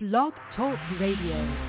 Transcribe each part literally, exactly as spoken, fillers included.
Blog Talk Radio.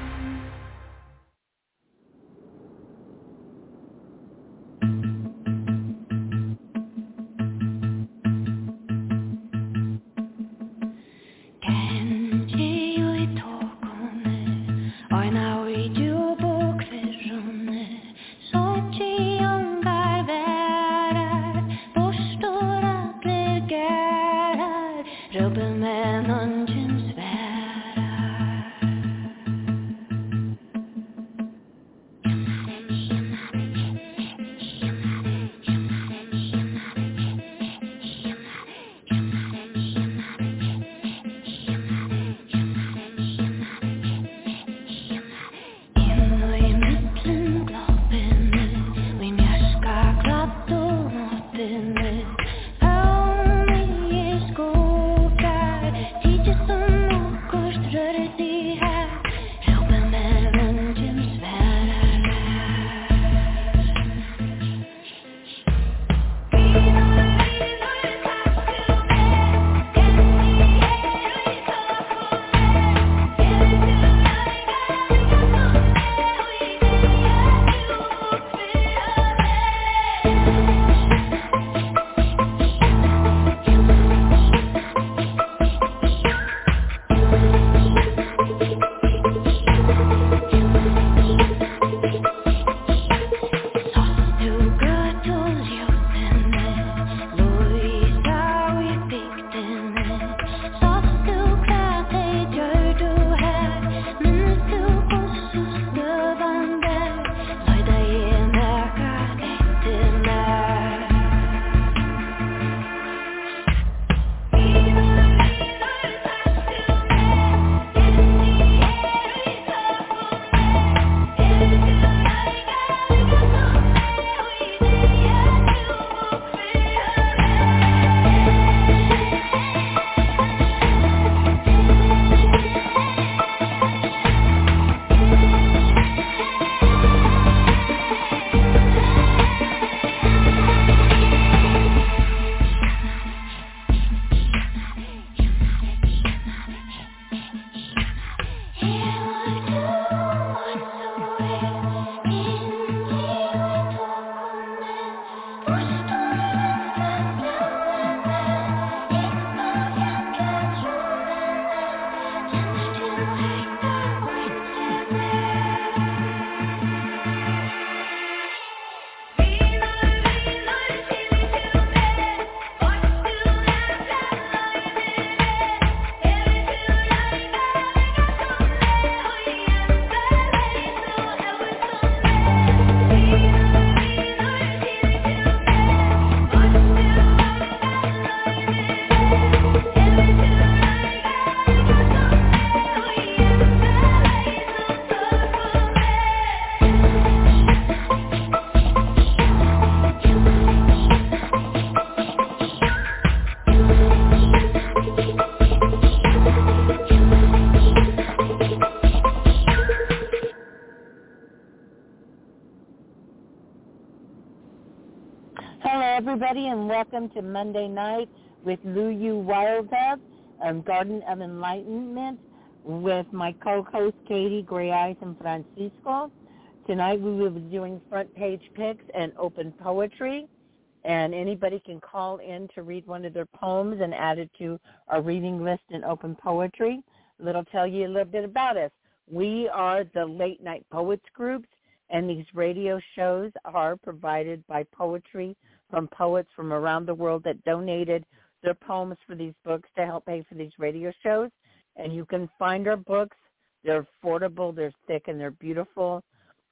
Everybody, and welcome to Monday Night with Luyu Wildhub, um, Garden of Enlightenment, with my co-host Katie, Gray Eyes, and Francisco. Tonight we will be doing front page picks and open poetry, and anybody can call in to read one of their poems and add it to our reading list in open poetry. That'll tell you a little bit about us. We are the Late Night Poets Groups, and these radio shows are provided by poetry from poets from around the world that donated their poems for these books to help pay for these radio shows. And you can find our books. They're affordable, they're thick, and they're beautiful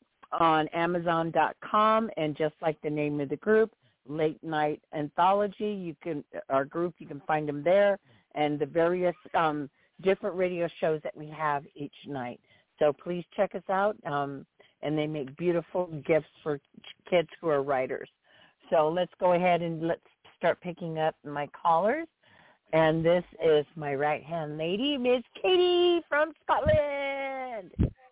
on amazon dot com. And just like the name of the group, Late Night Anthology, you can our group, you can find them there, and the various um, different radio shows that we have each night. So please check us out. Um, and they make beautiful gifts for kids who are writers. So let's go ahead and let's start picking up my callers. And this is my right-hand lady, Miss Katie from Scotland.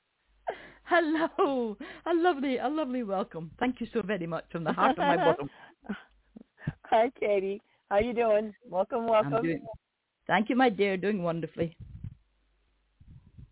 Hello. A lovely, a lovely welcome. Thank you so very much from the heart of my bottom. Hi, Katie. How you doing? Welcome, welcome. I'm doing, thank you, my dear. Doing wonderfully.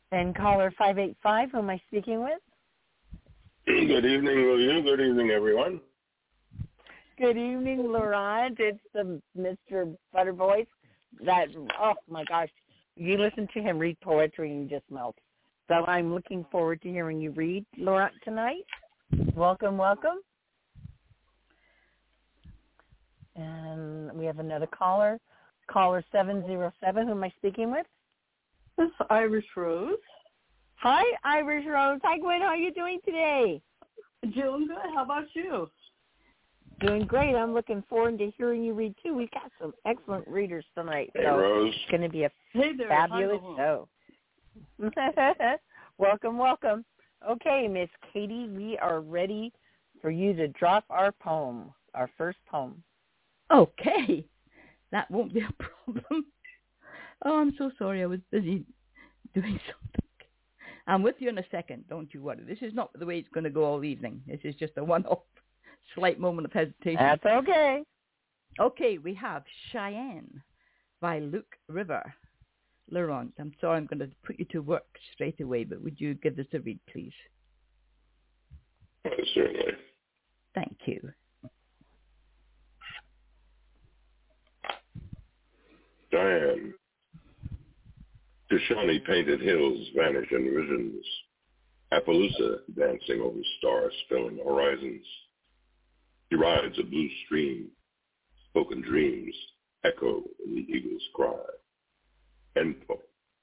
And caller five eight five, who am I speaking with? Good evening, Lou. Good evening, everyone. Good evening, Laurent. It's the Mister Buttervoice. That, oh, my gosh. You listen to him read poetry and you just melt. So I'm looking forward to hearing you read, Laurent, tonight. Welcome, welcome. And we have another caller, caller seven zero seven. Who am I speaking with? This is Irish Rose. Hi, Irish Rose. Hi, Gwen. How are you doing today? Doing good. How about you? Doing great. I'm looking forward to hearing you read, too. We've got some excellent readers tonight. Hey, so Rose. It's going to be a hey there, fabulous show. Welcome, welcome. Okay, Miss Katie, we are ready for you to drop our poem, our first poem. Okay. That won't be a problem. Oh, I'm so sorry. I was busy doing something. I'm with you in a second. Don't you worry. This is not the way it's going to go all evening. This is just a one-off slight moment of hesitation. That's okay. Okay, we have Cheyenne by Luke River. Laurent, I'm sorry I'm going to put you to work straight away, but would you give this a read, please? Uh, certainly. Thank you. Cheyenne. Shoshone painted hills vanish in visions. Appaloosa dancing over star-spilling horizons. She rides a blue stream. Spoken dreams echo in the eagle's cry. End poem.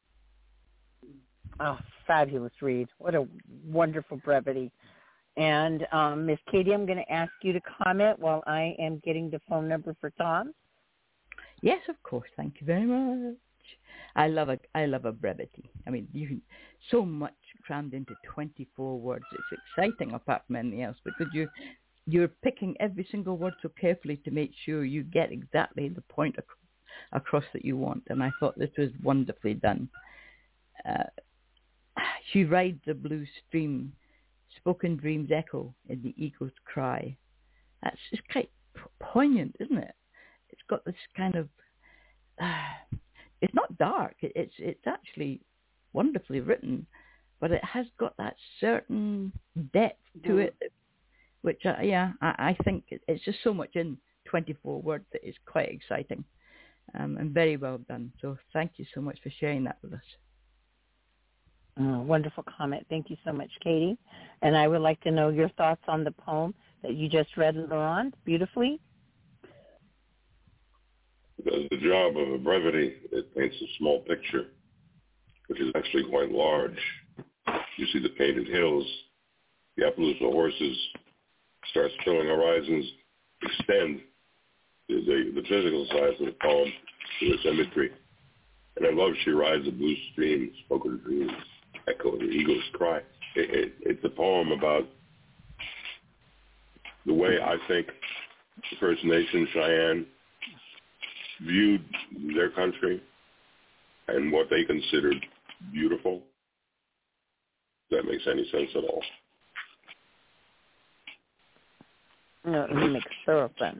Oh, fabulous read. What a wonderful brevity. And um, Miss Katie, I'm going to ask you to comment while I am getting the phone number for Tom. Yes, of course. Thank you very much. I love a I love a brevity. I mean, you can so much crammed into twenty-four words. It's exciting apart from anything else because you you're picking every single word so carefully to make sure you get exactly the point ac- across that you want. And I thought this was wonderfully done. Uh, she rides the blue stream. Spoken dreams echo in the eagle's cry. That's just quite poignant, isn't it? It's got this kind of. Uh, it's not dark. It, it's it's actually wonderfully written, but it has got that certain depth to mm. it, which uh, yeah, I, I think it, it's just so much in twenty-four words that is quite exciting, um, and very well done. So thank you so much for sharing that with us. Oh, wonderful comment. Thank you so much, Katie. And I would like to know your thoughts on the poem that you just read, Laurent, beautifully. It does the job of a brevity. It paints a small picture, which is actually quite large. You see the painted hills, the Appaloosa horses, start spilling horizons, extend the, the, the physical size of the poem to its imagery. And I love She Rides a Blue Stream, Spoken Dreams echo the eagle's cry. It, it, it's a poem about the way I think the First Nation Cheyenne viewed their country and what they considered beautiful. If that makes any sense at all. No, it makes thorough sense.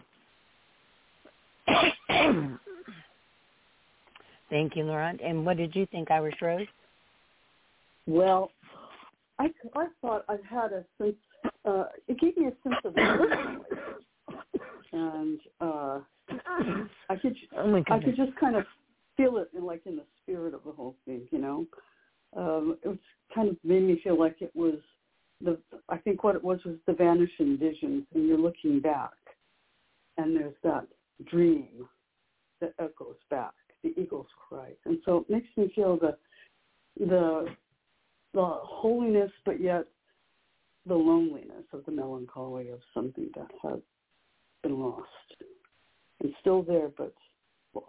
Thank you, Laurent. And what did you think, Irish Rose? Well, I, I thought I had a sense, uh, it gave me a sense of emotion. And uh, I could oh I could just kind of feel it in, like in the spirit of the whole thing, you know. Um, it was kind of made me feel like it was the, I think what it was was the vanishing visions, and you're looking back, and there's that dream that echoes back, the eagle's cry. And so it makes me feel the the the holiness, but yet the loneliness of the melancholy of something that has been lost. It's still there, but lost.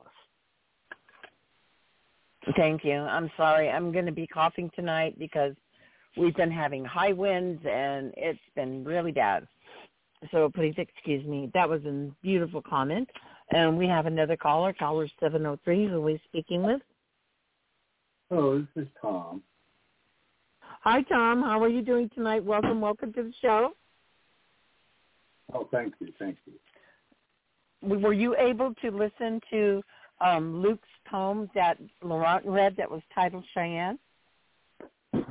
Thank you. I'm sorry. I'm going to be coughing tonight because we've been having high winds, and it's been really bad. So please excuse me. That was a beautiful comment. And we have another caller, caller seven oh three, who we're speaking with. Oh, this is Tom. Hi, Tom. How are you doing tonight? Welcome, welcome to the show. Oh, thank you, thank you. Were you able to listen to um, Luke's poem that Laurent read that was titled Cheyenne?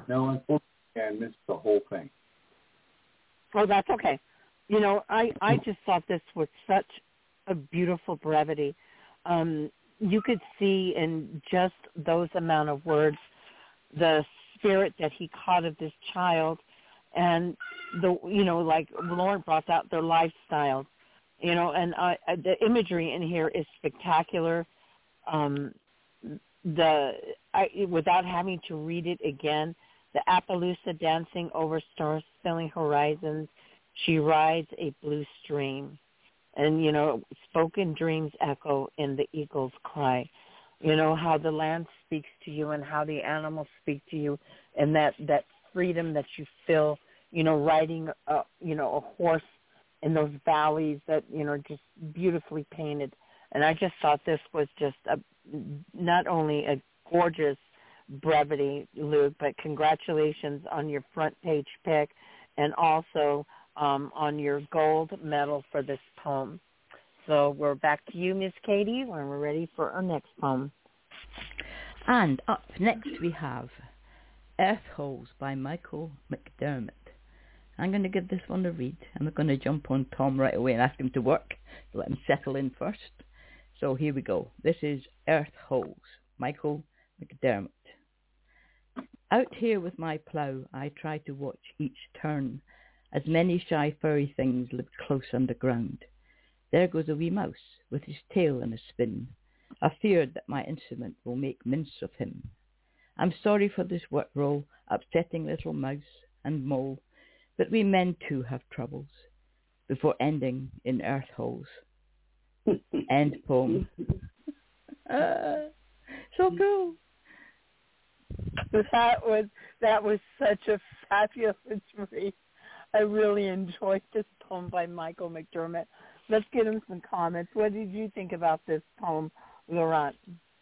No, unfortunately, I missed the whole thing. Oh, that's okay. You know, I, I just thought this was such a beautiful brevity. Um, you could see in just those amount of words the spirit that he caught of this child, and the you know, like Lauren brought out their lifestyles, you know, and uh, the imagery in here is spectacular. Um, the I, without having to read it again, the Appaloosa dancing over star-spilling horizons, she rides a blue stream. And, you know, spoken dreams echo in the eagle's cry. You know, how the land speaks to you and how the animals speak to you, and that, that freedom that you feel, you know, riding, a, you know, a horse in those valleys that, you know, just beautifully painted. And I just thought this was just a, not only a gorgeous brevity, Luke, but congratulations on your front page pick and also um, on your gold medal for this poem. So we're back to you, Miss Katie, when we're ready for our next poem. And up next we have Earth Holes by Michael McDermott. I'm going to give this one a read. I'm not going to jump on Tom right away and ask him to work. Let him settle in first. So here we go. This is Earth Holes, Michael McDermott. Out here with my plough, I try to watch each turn, as many shy furry things live close underground. There goes a wee mouse, with his tail in a spin, afeard that my instrument will make mince of him. I'm sorry for this work role, upsetting little mouse and mole, but we men too have troubles, before ending in earth holes. End poem. uh, so cool. That was that was such a fabulous read. I really enjoyed this poem by Michael McDermott. Let's get him some comments. What did you think about this poem, Laurent?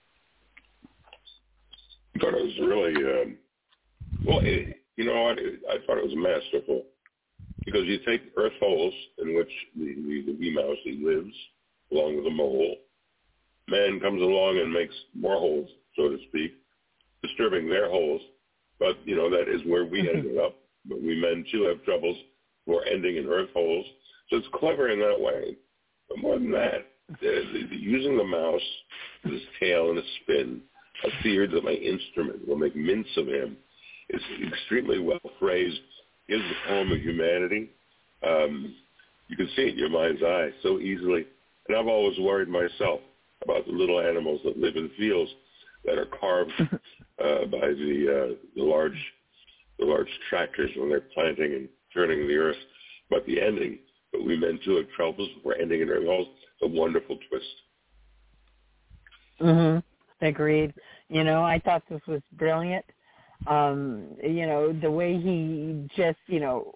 I thought it was really, um, well, it, you know what, it, I thought it was masterful, because you take earth holes in which the, the, the wee mouse lives, along with a mole. Man comes along and makes more holes, so to speak, disturbing their holes, but, you know, that is where we ended up. But we men, too, have troubles who are ending in earth holes. So it's clever in that way. But more than that, the, the, using the mouse, his tail and a spin, a fear that my instrument will make mince of him, is extremely well phrased, gives the poem of humanity. Um, you can see it in your mind's eye so easily. And I've always worried myself about the little animals that live in fields that are carved uh, by the, uh, the large the large tractors when they're planting and turning the earth. But the ending, but we men too have troubles. We're ending in earth holes. A wonderful twist. Mm-hmm. Agreed. You know, I thought this was brilliant. Um, you know, the way he just, you know,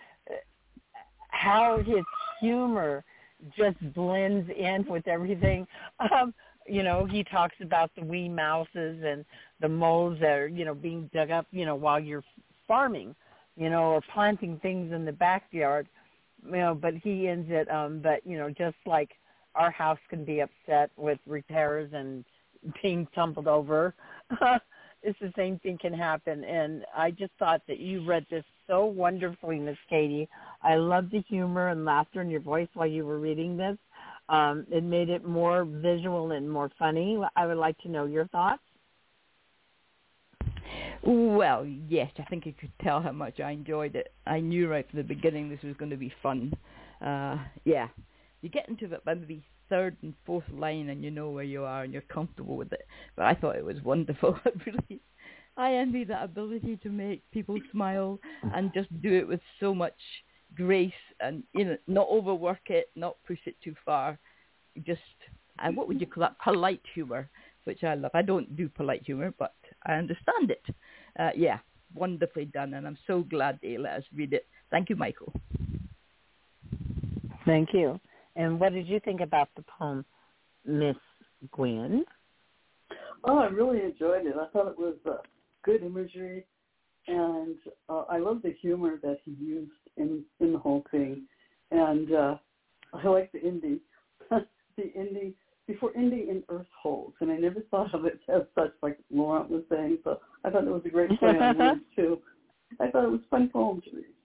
how his humor just blends in with everything. Um, you know, he talks about the wee mouses and the moles that are, you know, being dug up, you know, while you're farming, you know, or planting things in the backyard, you know, but he ends it, um, but, you know, just like our house can be upset with repairs and being tumbled over, it's the same thing can happen. And I just thought that you read this so wonderfully, Miss Katie. I loved the humor and laughter in your voice while you were reading this. Um, it made it more visual and more funny. I would like to know your thoughts. Well, yes, I think you could tell how much I enjoyed it. I knew right from the beginning this was going to be fun. Uh, yeah, you get into it by maybe third and fourth line and you know where you are and you're comfortable with it. But I thought it was wonderful. I really, I envy that ability to make people smile and just do it with so much grace and, you know, not overwork it, not push it too far. Just, uh, what would you call that? Polite humor, which I love. I don't do polite humor, but I understand it. Uh, yeah, wonderfully done, and I'm so glad they let us read it. Thank you, Michael. Thank you. And what did you think about the poem, Miss Gwen? Oh, I really enjoyed it. I thought it was uh, good imagery, and uh, I love the humor that he used in, in the whole thing. And uh, I like the ending, the ending, before ending in earth holes. And I never thought of it as such, like Laurent was saying. So I thought it was a great play on words, too. I thought it was a fun poem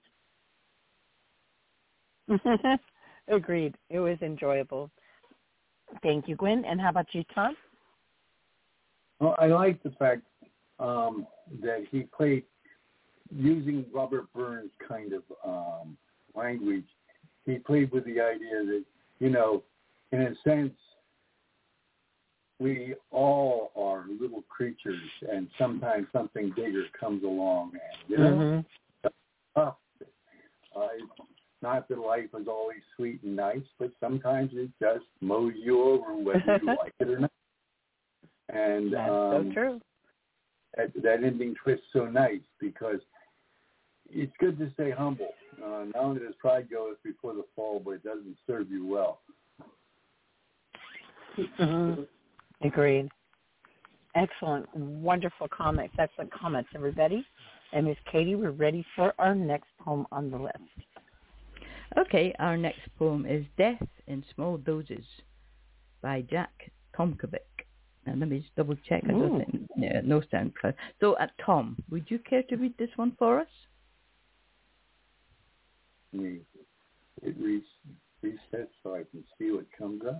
to read. Agreed. It was enjoyable. Thank you, Gwen. And how about you, Tom? Well, I like the fact um, that he played using Robert Burns' kind of um, language. He played with the idea that, you know, in a sense, we all are little creatures, and sometimes something bigger comes along, and you know, mm-hmm. uh, uh, not that life is always sweet and nice, but sometimes it just mows you over whether you like it or not. And that's um, so true. That, that ending twist so nice because it's good to stay humble. Uh, now that his pride goes before the fall, but it doesn't serve you well. Mm-hmm. Agreed. Excellent. Wonderful comments. Excellent comments, everybody. And Miss Katie, we're ready for our next poem on the list. Okay, our next poem is Death in Small Doses by Jack Tomkovic. And let me just double check. I don't think, yeah, no SoundCloud. So, uh, Tom, would you care to read this one for us? Me. It re- resets so I can see what comes up.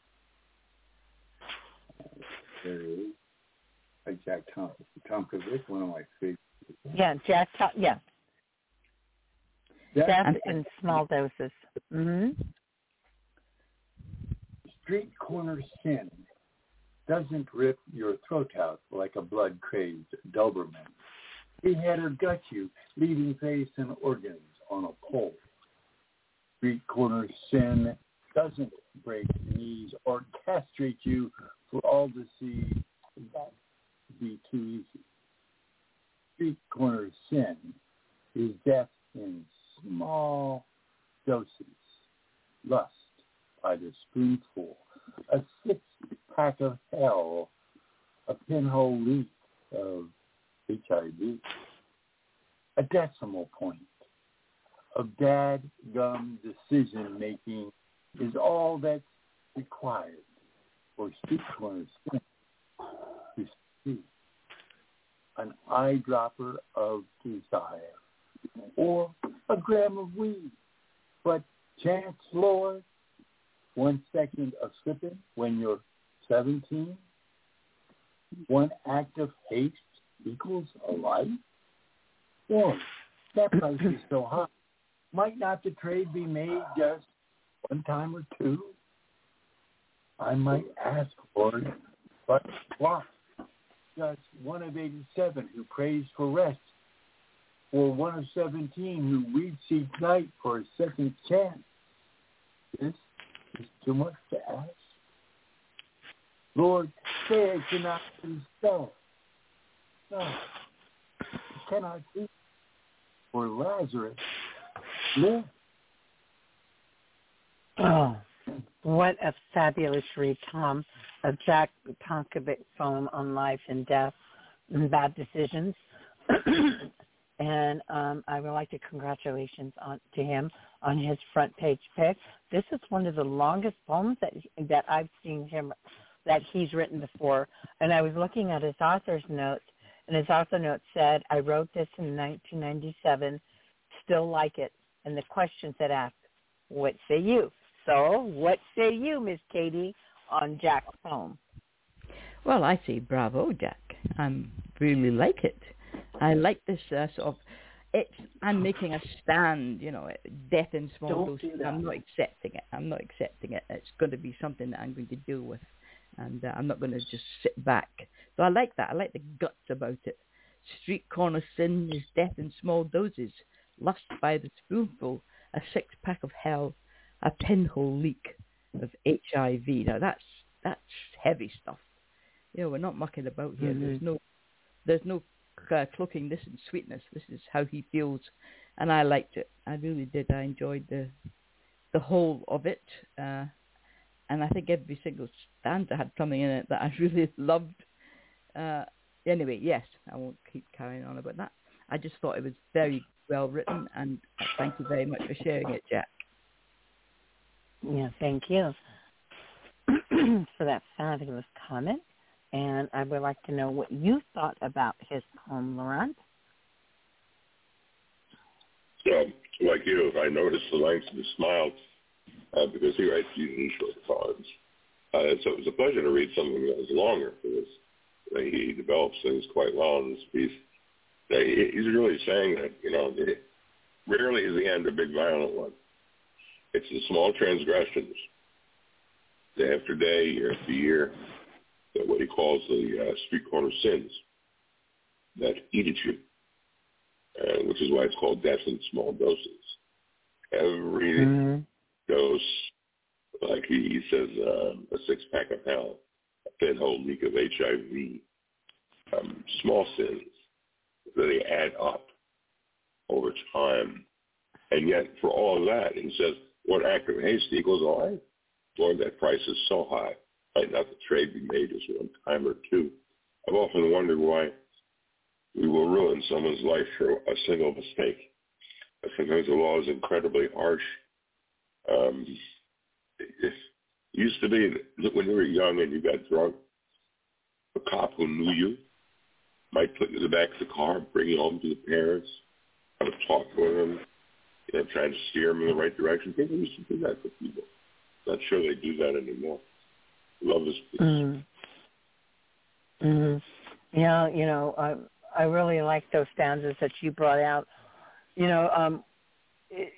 There it is. Like Jack Tom- Tomkovic, one of my favorites. Yeah, Jack. Tom- yeah. Death, Death in small doses. Mm-hmm. Street corner sin doesn't rip your throat out like a blood-crazed Doberman. He had her gut you, leaving face and organs on a pole. Street corner sin doesn't break knees or castrate you for all to see. That would be too easy. Street corner sin is death in small doses. Lust by the spoonful. A six-pack of hell. A pinhole leak of H I V. A decimal point of dad-gum decision-making is all that's required for street corner sin to see an eyedropper of desire or a gram of weed. But chance, Lord, one second of slipping when you're seventeen, one act of haste equals a life? Boy, that price is so high. Might not the trade be made just one time or two? I might ask, Lord, but why? Just one of eighty-seven who prays for rest, or one of seventeen who weed seeks night for a second chance. This is too much to ask. Lord, say I cannot be so. No, I cannot be. For Lazarus, live. Oh, what a fabulous read, Tom, of Jack Tomkovic's poem on life and death and bad decisions. And um, I would like to congratulations on, to him on his front page pick. This is one of the longest poems that that I've seen him that he's written before. And I was looking at his author's notes, and his author note said, "I wrote this in nineteen ninety-seven, still like it." And the questions that asked, "What say you?" So, what say you, Miss Katie, on Jack's poem? Well, I say bravo, Jack. I really like it. I like this uh, sort of, it's, I'm making a stand, you know, death in small Don't doses. do that. I'm not accepting it. I'm not accepting it. It's going to be something that I'm going to deal with. And uh, I'm not going to just sit back. So I like that. I like the guts about it. Street corner sin is death in small doses. Lust by the spoonful. A six-pack of hell. A pinhole leak of H I V. Now, that's that's heavy stuff. You know, we're not mucking about here. Mm-hmm. There's no, there's no uh, cloaking this in sweetness. This is how he feels. And I liked it. I really did. I enjoyed the the whole of it. Uh, and I think every single stanza had something in it that I really loved. Uh, anyway, yes, I won't keep carrying on about that. I just thought it was very well written, and thank you very much for sharing it, Jack. Yeah, thank you for that fabulous comment. and I would like to know what you thought about his poem, Laurent. So, like you, I noticed the Langston smile uh, because he writes usually short poems. Uh, so it was a pleasure to read something that was longer because uh, he develops things quite well in this piece. Uh, he, he's really saying that, you know, the, rarely is the end a big violent one. It's the small transgressions, day after day, year after year, that what he calls the uh, street corner sins that eat at you, uh, which is why it's called death in small doses. Every mm-hmm. dose, like he, he says, uh, a six-pack of hell, a pinhole leak of H I V, um, small sins that they add up over time. And yet, for all of that, he says, one act of haste equals all right. Lord, that price is so high. Might not the trade be made just one time or two. I've often wondered why we will ruin someone's life for a single mistake. Sometimes the law is incredibly harsh. Um, it used to be that when you were young and you got drunk, a cop who knew you might put you in the back of the car, bring you home to the parents, have a talk with them, you know, trying to steer them in the right direction. People used to do that for people. Not sure they do that anymore. Love this piece. Mm-hmm. Mm-hmm. Yeah, you know, I I really like those stanzas that you brought out. You know, um, it,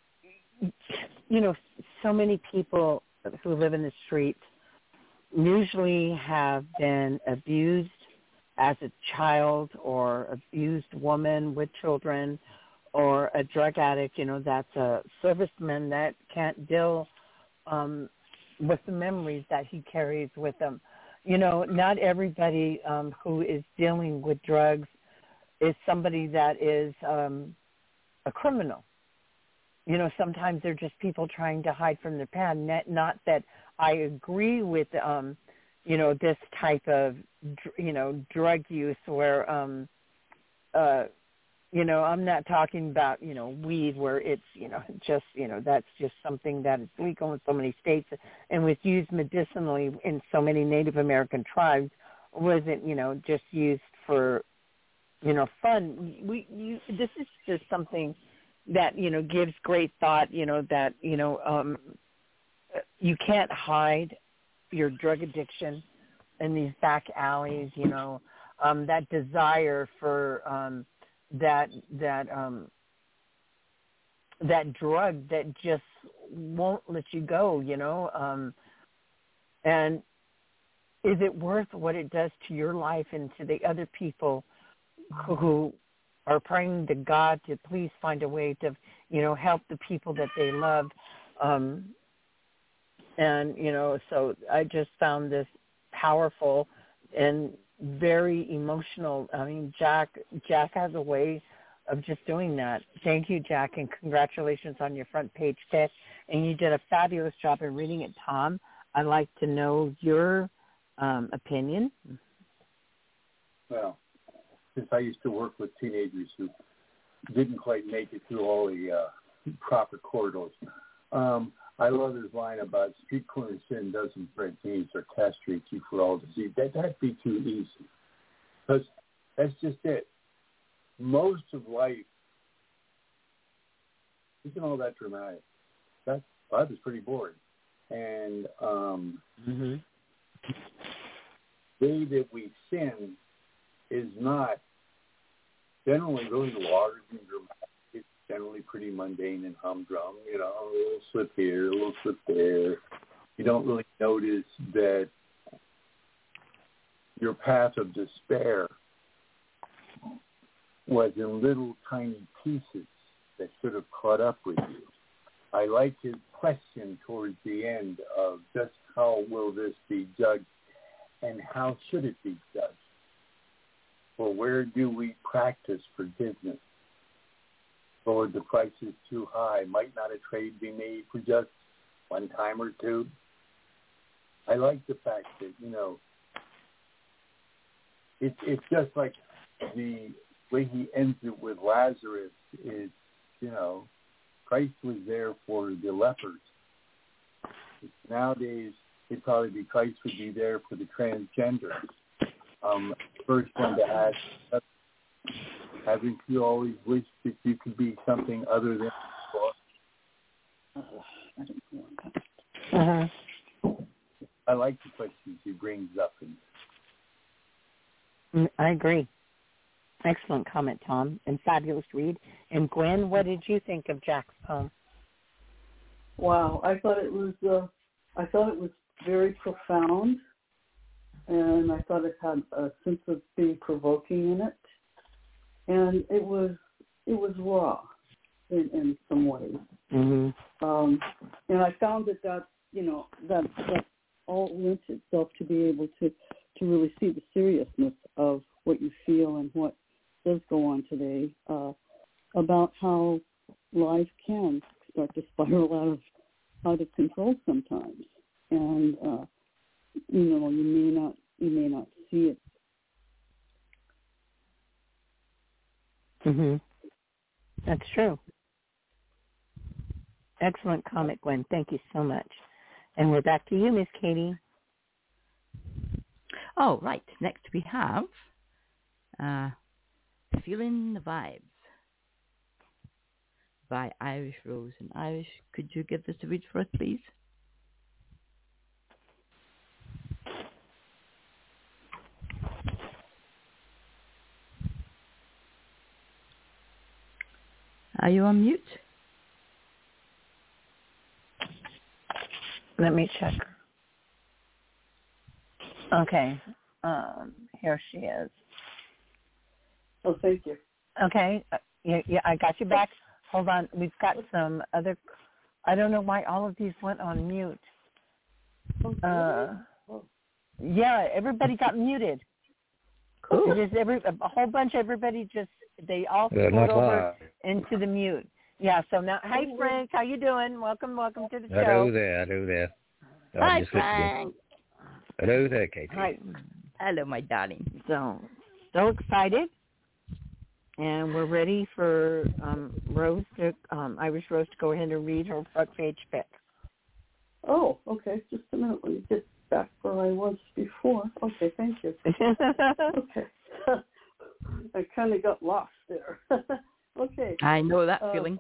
you know, so many people who live in the streets usually have been abused as a child or abused woman with children or a drug addict, you know, that's a serviceman that can't deal um, with the memories that he carries with him. You know, not everybody um, who is dealing with drugs is somebody that is um, a criminal. You know, sometimes they're just people trying to hide from their past. Not that I agree with, um, you know, this type of, you know, drug use where, um, uh, you know, I'm not talking about, you know, weed where it's, you know, just, you know, that's just something that is legal in so many states and was used medicinally in so many Native American tribes wasn't, you know, just used for, you know, fun. We, you, this is just something that, you know, gives great thought, you know, that, you know, um, you can't hide your drug addiction in these back alleys, you know, um, that desire for um, that that um, that drug that just won't let you go, you know, um, and is it worth what it does to your life and to the other people who, who are praying to God to please find a way to, you know, help the people that they love. Um, and, you know, so I just found this powerful and very emotional. I mean, Jack, Jack has a way of just doing that. Thank you, Jack, and congratulations on your front page pick. And you did a fabulous job in reading it, Tom. I'd like to know your um, opinion. Well, since I used to work with teenagers who didn't quite make it through all the uh, proper corridors, um, I love his line about street corner sin doesn't break knees or castrate you for all disease. That, that'd be too easy. Because that's just it. Most of life isn't all that dramatic. That life is pretty boring. And um, mm-hmm. the way that we sin is not generally really large and dramatic. It's generally pretty mundane and humdrum. You know, a little slip here, a little slip there. You don't really notice that your path of despair was in little tiny pieces that should have caught up with you. I like his question towards the end of just how will this be judged and how should it be judged? Or where do we practice forgiveness? Lord, the price is too high. Might not a trade be made for just one time or two? I like the fact that, you know, it, it's just like the way he ends it with Lazarus is, you know, Christ was there for the lepers. Nowadays, it'd probably be Christ would be there for the transgenders. Um, first one to ask, haven't you always wished that you could be something other than before? Uh, I don't know. Uh-huh. I like the questions he brings up. Mm, I agree. Excellent comment, Tom, and fabulous read. And Gwen, what did you think of Jack's poem? Wow, I thought it was. Uh, I thought it was very profound, and I thought it had a sense of being provoking in it, and it was it was raw in, in some ways. Mm-hmm. Um, and I found that that you know that that all lent itself to be able to to really see the seriousness of what you feel and what does go on today, uh, about how life can start to spiral out of out of control sometimes, and uh, you know you may not you may not see it. Mm-hmm. That's true. Excellent comment, Gwen. Thank you so much. And we're back to you, Miss Katie. Oh, right. Next we have uh, Feeling the Vibes by Irish Rose. And Irish, could you give this a read for us, please? Are you on mute? Let me check. Okay. Um, here she is. Oh, thank you. Okay. Uh, yeah, yeah, I got you back. Hold on. We've got some other. I don't know why all of these went on mute. Uh, yeah, everybody got muted. Cool. It is every a whole bunch. Everybody just they all They're slid not over live. into the mute. Yeah. So now, hey Frank, how you doing? Welcome, welcome to the show. Hello there, hello there. I'm Hi, just listening. Frank. Hello there, Katie. Hi. Hello, my darling. So, so excited, and we're ready for um, Rose, to, um, Irish Rose, to go ahead and read her front page pick. Oh, okay. Just a minute. Let me get back where I was before. Okay, thank you. Okay. I kind of got lost there. Okay. I know that uh, feeling.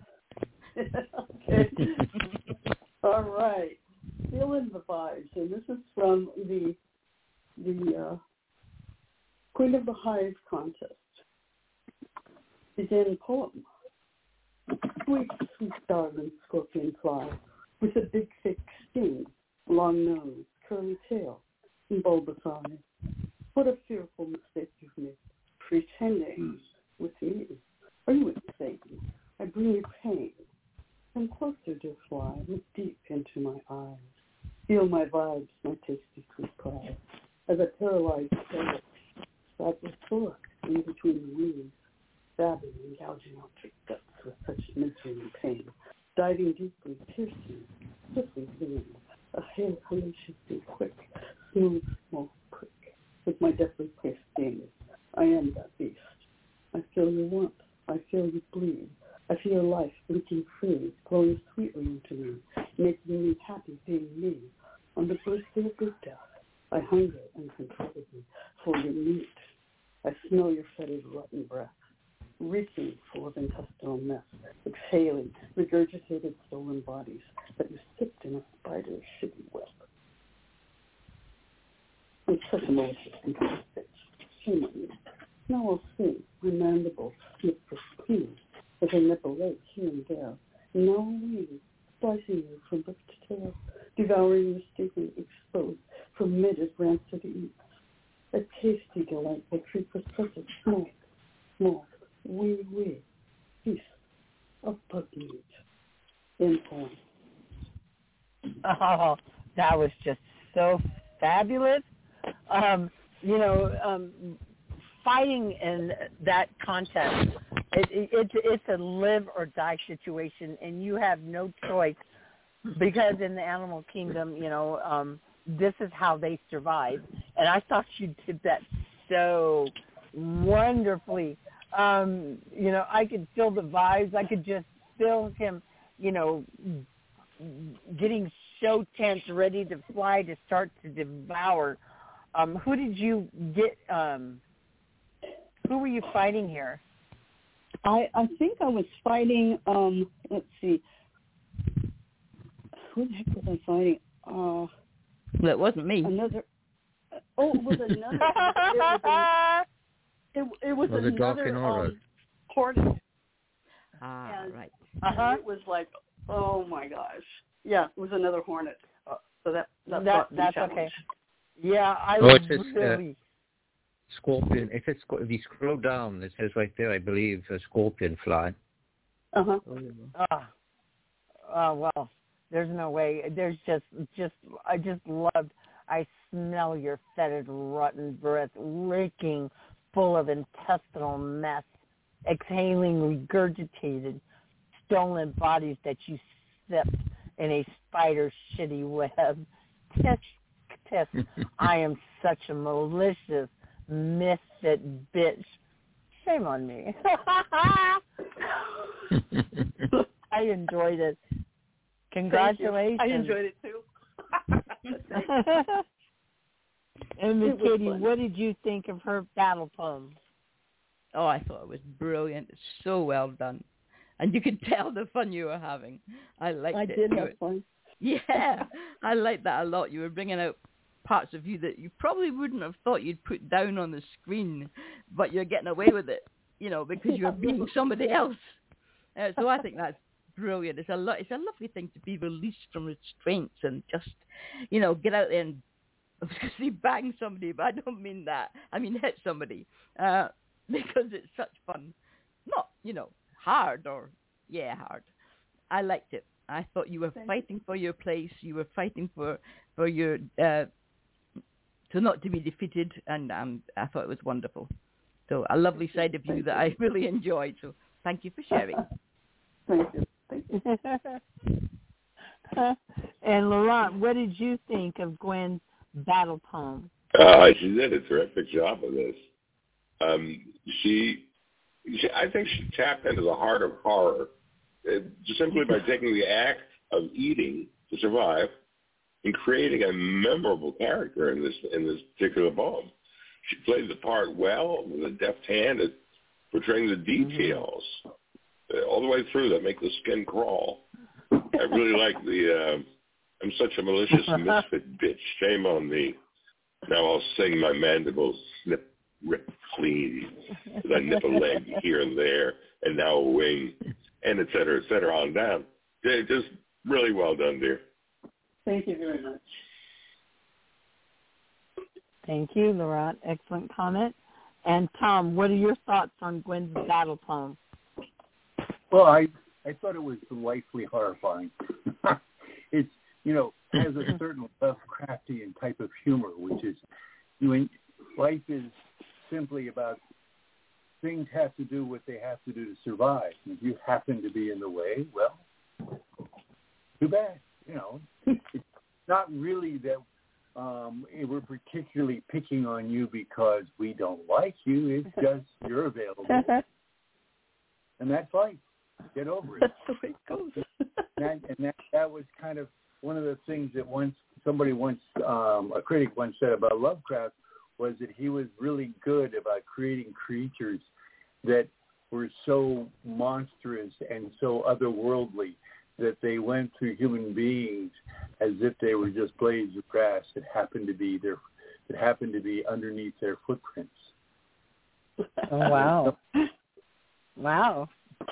Okay. All right. Feeling the Vibes, and this is from the the uh, Queen of the Hive contest. Beginning poem. Sweet, sweet darling scorpion fly, with a big thick sting, long nose, curly tail, and bulbous eyes. What a fearful mistake you've made, pretending with me. Are you insane? I bring you pain. Come closer, dear fly, look deep into my eyes. Feel my vibes, my tasty sweet pride. As a paralyzed ferret, sat with thorax in between the wings, stabbing and gouging out your guts with such misery and pain. Diving deeply, piercing, swiftly clean, a hair hellaciously quick, smooth, small prick. With my deftly placed gaze, I am that beast. I feel your warmth, I feel you bleed. I feel life leaking free, flowing sweetly into me, making me happy being me. On the birthday of good death, I hunger uncontrollably for your meat. I smell your fetid, rotten breath, reeking full of intestinal mess, exhaling regurgitated stolen bodies that you sipped in a spider's shitty web. I'm such a malicious computer bitch. Shame on you. Now I'll sing, my mandibles snip for speed, as I nip a leg here and there. And now I'm waiting, slicing you from lip to tail, devouring your steaming exposed from mid as rancid eats. A tasty, delightful treat for such a small, small, wee, wee piece of bug meat. In poem. Oh, that was just so fabulous. Um, you know, um, fighting in that contest, it, it, it's, it's a live or die situation, and you have no choice because in the animal kingdom, you know, um, this is how they survive. And I thought you did that so wonderfully. Um, you know, I could feel the vibes. I could just feel him, you know, getting so tense, ready to fly, to start to devour. Um, who did you get? Um, who were you fighting here? I, I think I was fighting, um, let's see, who the heck was I fighting? Uh, well, it wasn't me. Another, oh, it was another, it was, a, it, it was, was another um, hornet. Ah, and, right. Uh-huh. It was like, oh my gosh. Yeah, it was another hornet. Uh, so that, that, that that's challenge. Okay. Yeah, I oh, was it says, really... Uh, scorpion. It says, if you scroll down, it says right there, I believe, a scorpion fly. Uh-huh. Oh, oh, well, there's no way. There's just, just, I just loved, I smell your fetid, rotten breath, reeking, full of intestinal mess, exhaling regurgitated, stolen bodies that you sipped in a spider shitty web. Tisk, tisk, I am such a malicious, misfit bitch. Shame on me. I enjoyed it. Congratulations. I enjoyed it too. And Miss Katie, what did you think of her battle poem? Oh, I thought it was brilliant. So well done. And you could tell the fun you were having. I liked I it. I did you have were, fun. Yeah, I liked that a lot. You were bringing out parts of you that you probably wouldn't have thought you'd put down on the screen, but you're getting away with it, you know, because you're being somebody else. Uh, so I think that's brilliant. It's a lo- It's a lovely thing to be released from restraints and just, you know, get out there and I was going to say bang somebody, but I don't mean that. I mean hit somebody uh, because it's such fun. Not, you know, hard or, yeah, hard. I liked it. I thought you were Thank fighting you. for your place. You were fighting for, for your, uh, to not to be defeated, and um, I thought it was wonderful. So a lovely side of you that I really enjoyed. So thank you for sharing. Thank you. Thank you. And Laurent, what did you think of Gwen's battle poem? Uh, she did a terrific job of this. Um, she, she, I think she tapped into the heart of horror uh, just simply by taking the act of eating to survive and creating a memorable character in this in this particular poem. She played the part well with a deft hand at portraying the details mm-hmm. uh, all the way through that make the skin crawl. I really like the. Uh, I'm such a malicious misfit bitch. Shame on me. Now I'll sing my mandibles snip, rip clean. As I nip a leg here and there, and now a wing, and et cetera, et cetera, on down. Just really well done, dear. Thank you very much. Thank you, Laurent. Excellent comment. And Tom, what are your thoughts on Gwen's battle poem? Well, I, I thought it was delightfully horrifying. It's, you know, has a certain Lovecraftian type of humor, which is, you know, life is simply about things have to do what they have to do to survive. And if you happen to be in the way, well, too bad. You know, it's not really that um, we're particularly picking on you because we don't like you. It's just you're available. And that's life. Get over it. That's the way it goes. and that, and that, that was kind of one of the things that once somebody once, um, a critic once said about Lovecraft was that he was really good about creating creatures that were so monstrous and so otherworldly that they went through human beings as if they were just blades of grass that happened to be their, that happened to be underneath their footprints. Oh, wow. Wow.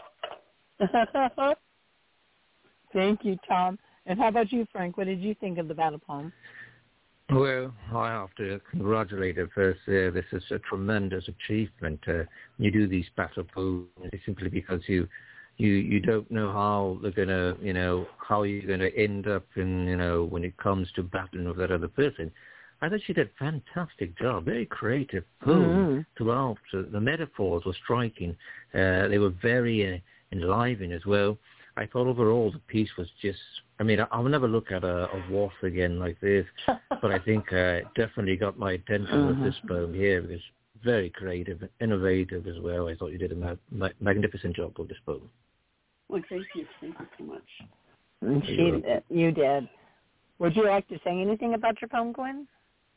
Thank you, Tom. And how about you, Frank? What did you think of the battle poem? Well, I have to congratulate her first. Uh, this is a tremendous achievement. Uh, you do these battle poems simply because you, you, you don't know how they're gonna, you know, how you're gonna end up in, you know, when it comes to battling with that other person. I thought she did a fantastic job. Very creative poem mm-hmm. throughout. Uh, the metaphors were striking. Uh, they were very uh, enlivening as well. I thought overall the piece was just, I mean, I'll never look at a, a wharf again like this, but I think uh, it definitely got my attention mm-hmm. with this poem here because very creative, innovative as well. I thought you did a ma- ma- magnificent job with this poem. Well, thank you. Thank you so much. She, uh, you did. Would you like to say anything about your poem, Gwen?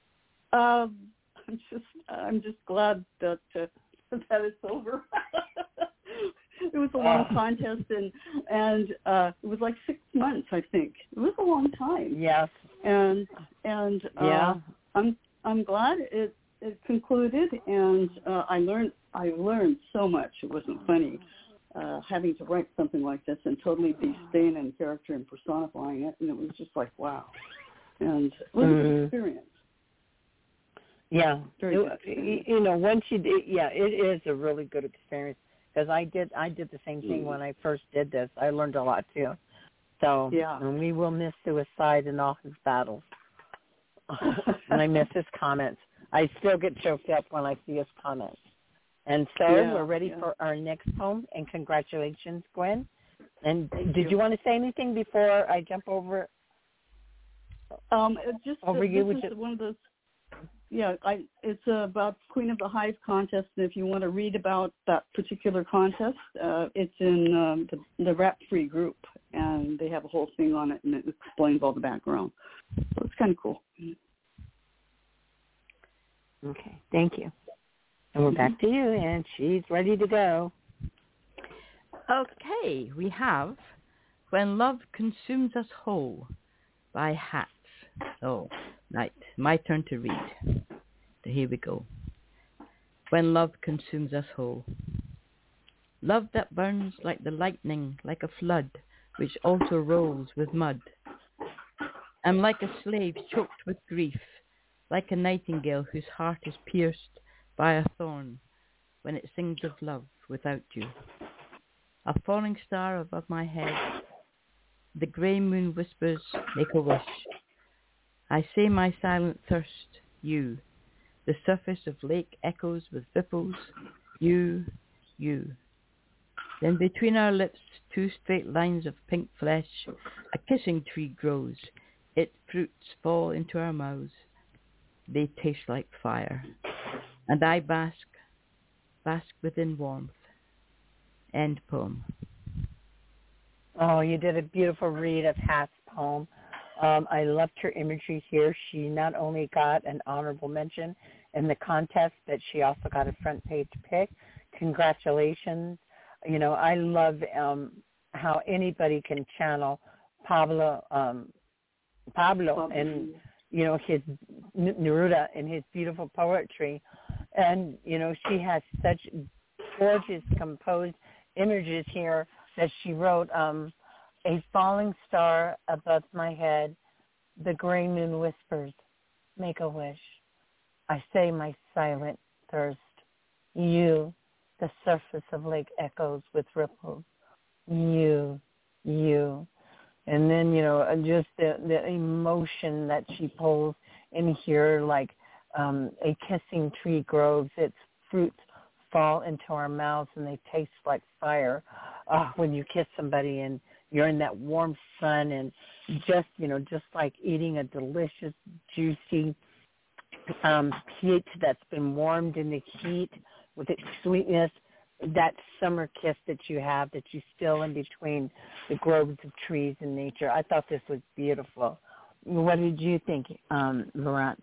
Um, I'm just I'm just glad that uh, that it's over. It was a long contest, and and uh, it was like six months, I think. It was a long time. Yes. And and uh, yeah, I'm I'm glad it it concluded, and uh, I learned I learned so much. It wasn't funny uh, having to write something like this and totally be staying in character and personifying it, and it was just like wow, and it was mm-hmm. a good experience. Yeah, Very it, good. You know, once you did, yeah, it is a really good experience because I did I did the same thing mm. when I first did this. I learned a lot too. So yeah, and we will miss Suicide and all his battles. And I miss his comments. I still get choked up when I see his comments. And so yeah, we're ready yeah. for our next poem. And congratulations, Gwen. And Thank did you. you want to say anything before I jump over? Um, it just over this you, is just... one of those. Yeah, I, it's uh, about Queen of the Hive contest, and if you want to read about that particular contest, uh, it's in um, the, the Rap Free group, and they have a whole thing on it, and it explains all the background. So it's kind of cool. Okay, thank you. And we're back to you, and she's ready to go. Okay, we have When Love Consumes Us Whole by Hats. Oh, right. My turn to read. So here we go. When love consumes us whole. Love that burns like the lightning, like a flood, which also rolls with mud. I'm like a slave choked with grief, like a nightingale whose heart is pierced by a thorn when it sings of love without you. A falling star above my head, the grey moon whispers, make a wish. I say my silent thirst, you, the surface of lake echoes with ripples, you, you. Then between our lips, two straight lines of pink flesh, a kissing tree grows, its fruits fall into our mouths. They taste like fire, and I bask, bask within warmth. End poem. Oh, you did a beautiful read of Hat's poem. Um, I loved her imagery here. She not only got an honorable mention in the contest, but she also got a front page pick. Congratulations. You know, I love um, how anybody can channel Pablo, um, Pablo and, you know, his Neruda and his beautiful poetry. And, you know, she has such gorgeous composed images here that she wrote, um, a falling star above my head, the gray moon whispers, make a wish. I say my silent thirst, you, the surface of lake echoes with ripples, you, you. And then, you know, just the, the emotion that she pulls in here, like um, a kissing tree grows, its fruits fall into our mouths and they taste like fire. Oh, when you kiss somebody and you're in that warm sun and just, you know, just like eating a delicious, juicy um, peach that's been warmed in the heat with its sweetness, that summer kiss that you have that you still in between the groves of trees and nature. I thought this was beautiful. What did you think, um, Laurent?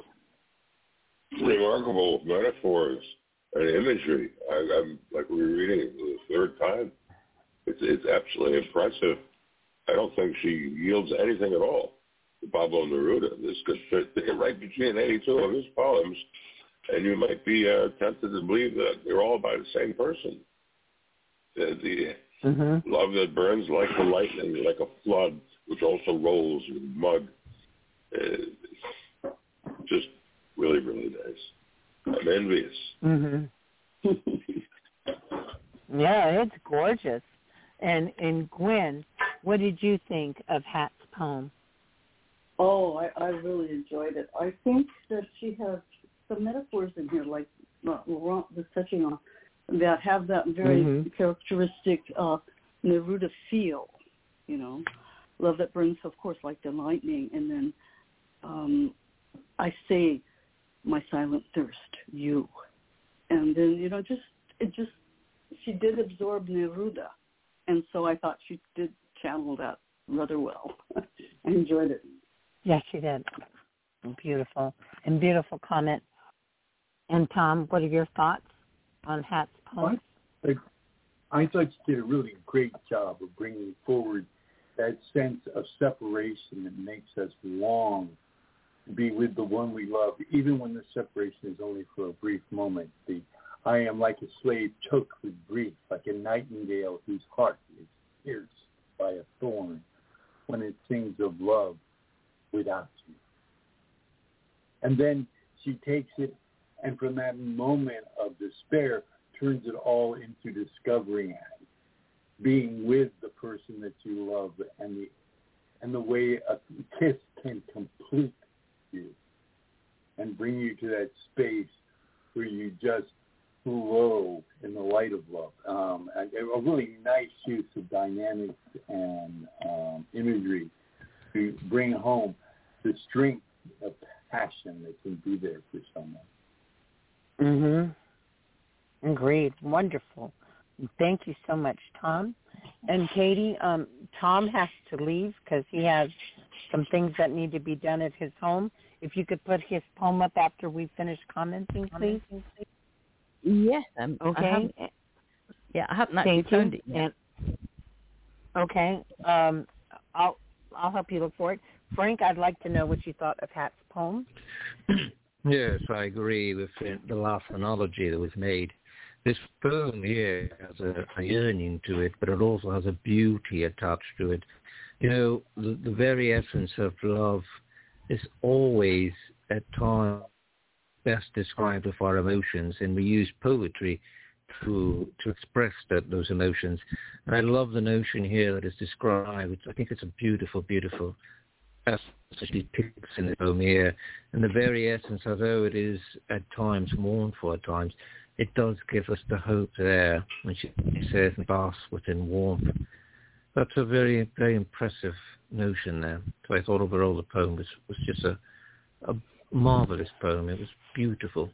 Remarkable metaphors and imagery. I, I'm like we were reading it for the third time. It's, it's absolutely impressive. I don't think she yields anything at all to Pablo Neruda. This could fit right between eighty-two of his poems, and you might be uh, tempted to believe that they're all by the same person. The, the mm-hmm. love that burns like the lightning, like a flood, which also rolls with mud. Uh, just really, really nice. I'm envious. Mm-hmm. Yeah, it's gorgeous. And and Gwen, what did you think of Hat's poem? Oh, I, I really enjoyed it. I think that she has some metaphors in here, like Laurent was touching on, that have that very mm-hmm. characteristic uh, Neruda feel, you know, love that burns, of course, like the lightning. And then um, I say my silent thirst, you. And then, you know, just it just, she did absorb Neruda. And so I thought she did channel that rather well. I enjoyed it. Yes, she did. Beautiful. And beautiful comment. And Tom, what are your thoughts on Hat's poem? I, I thought you did a really great job of bringing forward that sense of separation that makes us long to be with the one we love, even when the separation is only for a brief moment. The I am like a slave choked with grief, like a nightingale whose heart is pierced by a thorn when it sings of love without you. And then she takes it, and from that moment of despair, turns it all into discovering being with the person that you love, and the and the way a kiss can complete you and bring you to that space where you just flow in the light of love. Um, a, a really nice use of dynamics and um, imagery to bring home the strength of passion that can be there for someone. Mm-hmm. Agreed. Wonderful. Thank you so much, Tom. And Katie, um, Tom has to leave because he has some things that need to be done at his home. If you could put his poem up after we finish commenting, please. Yes. Um, okay. I yeah, I haven't actually Thank found you. it yet. And, okay. Um, I'll I'll help you look for it. Frank, I'd like to know what you thought of Hat's poem. Yes, I agree with the last analogy that was made. This poem here has a, a yearning to it, but it also has a beauty attached to it. You know, the, the very essence of love is always, at times, best described with our emotions, and we use poetry to to express that, those emotions. And I love the notion here that is described. I think it's a beautiful, beautiful essence that she picks in the poem here. And the very essence, although it is at times mournful at times, it does give us the hope there when she says, bask within warmth. That's a very, very impressive notion there. So I thought overall the poem was, was just a, a marvelous poem. It was beautiful.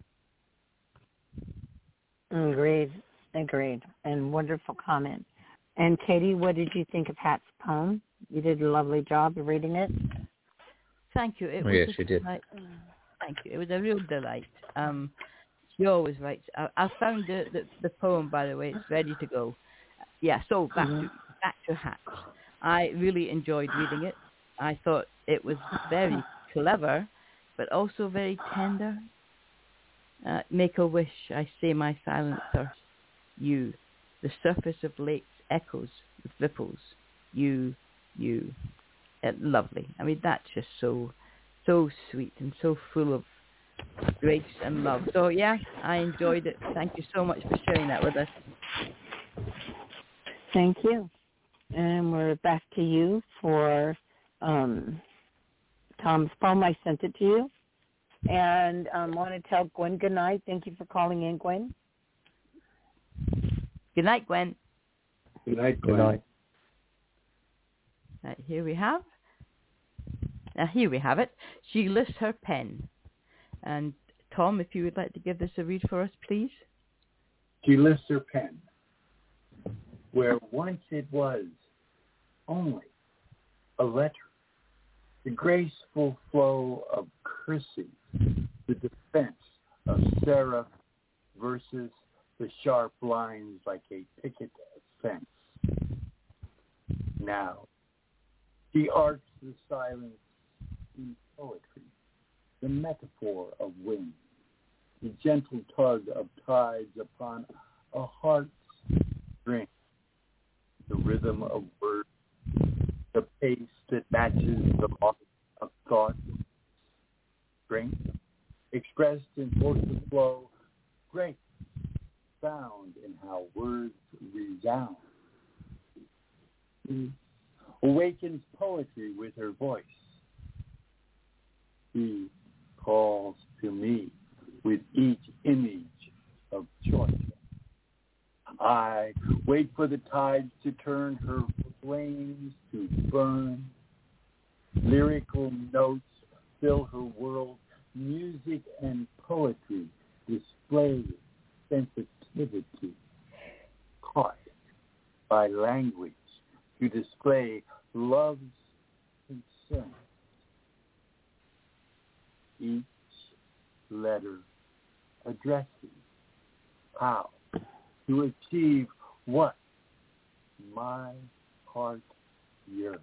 Agreed. Agreed. And wonderful comment. And Katie, what did you think of Hat's poem? You did a lovely job of reading it. Thank you. It oh, was yes, you did. Delight. Thank you. It was a real delight. Um, she always writes. I, I found the, the the poem, by the way. It's ready to go. Yeah. So back mm-hmm. to back to Hat. I really enjoyed reading it. I thought it was very clever, but also very tender. Uh, make a wish, I say my silent thirst. You, the surface of lakes echoes with ripples. You, you, uh, lovely. I mean, that's just so, so sweet and so full of grace and love. So yeah, I enjoyed it. Thank you so much for sharing that with us. Thank you. And we're back to you for um, Tom's poem. I sent it to you. And I um, want to tell Gwen good night. Thank you for calling in, Gwen. Good night, Gwen. Good night, Gwen. Good night. Right, here we have. Now here we have it. She lifts her pen. And Tom, if you would like to give this a read for us, please. She lifts her pen, where once it was only a letter, the graceful flow of cursive, the defense of serif versus the sharp lines like a picket fence. Now, she arcs the silence in poetry, the metaphor of wind, the gentle tug of tides upon a heart's string, the rhythm of words, the pace that matches the mark of thought, strength, expressed in forceful flow, grace found in how words resound. She awakens poetry with her voice. She calls to me with each image of choice. I wait for the tides to turn, her flames to burn. Lyrical notes fill her world. Music and poetry display sensitivity. Caught by language to display love's concern. each letter addresses. How? To achieve what? My heart yearns.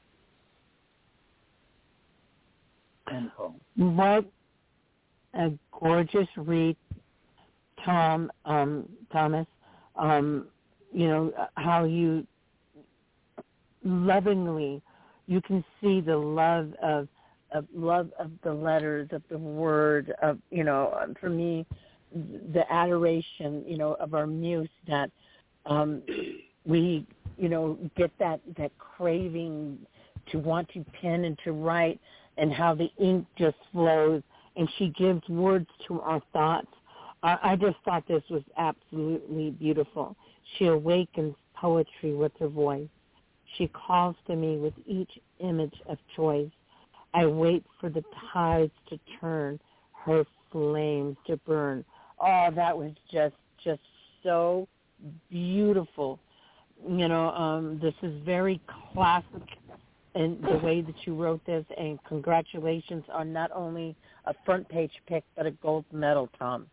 End poem. What a gorgeous read, Tom, um, Thomas. Um, you know, how you lovingly, you can see the love of, of love of the letters, of the word, of, you know, for me, the adoration, you know, of our muse that um, we, you know, get that, that craving to want to pen and to write, and how the ink just flows, and she gives words to our thoughts. I, I just thought this was absolutely beautiful. She awakens poetry with her voice. She calls to me with each image of choice. I wait for the tides to turn, her flames to burn. Oh, that was just just so beautiful. You know, um, this is very classic in the way that you wrote this, and congratulations on not only a front page pick, but a gold medal, Tom.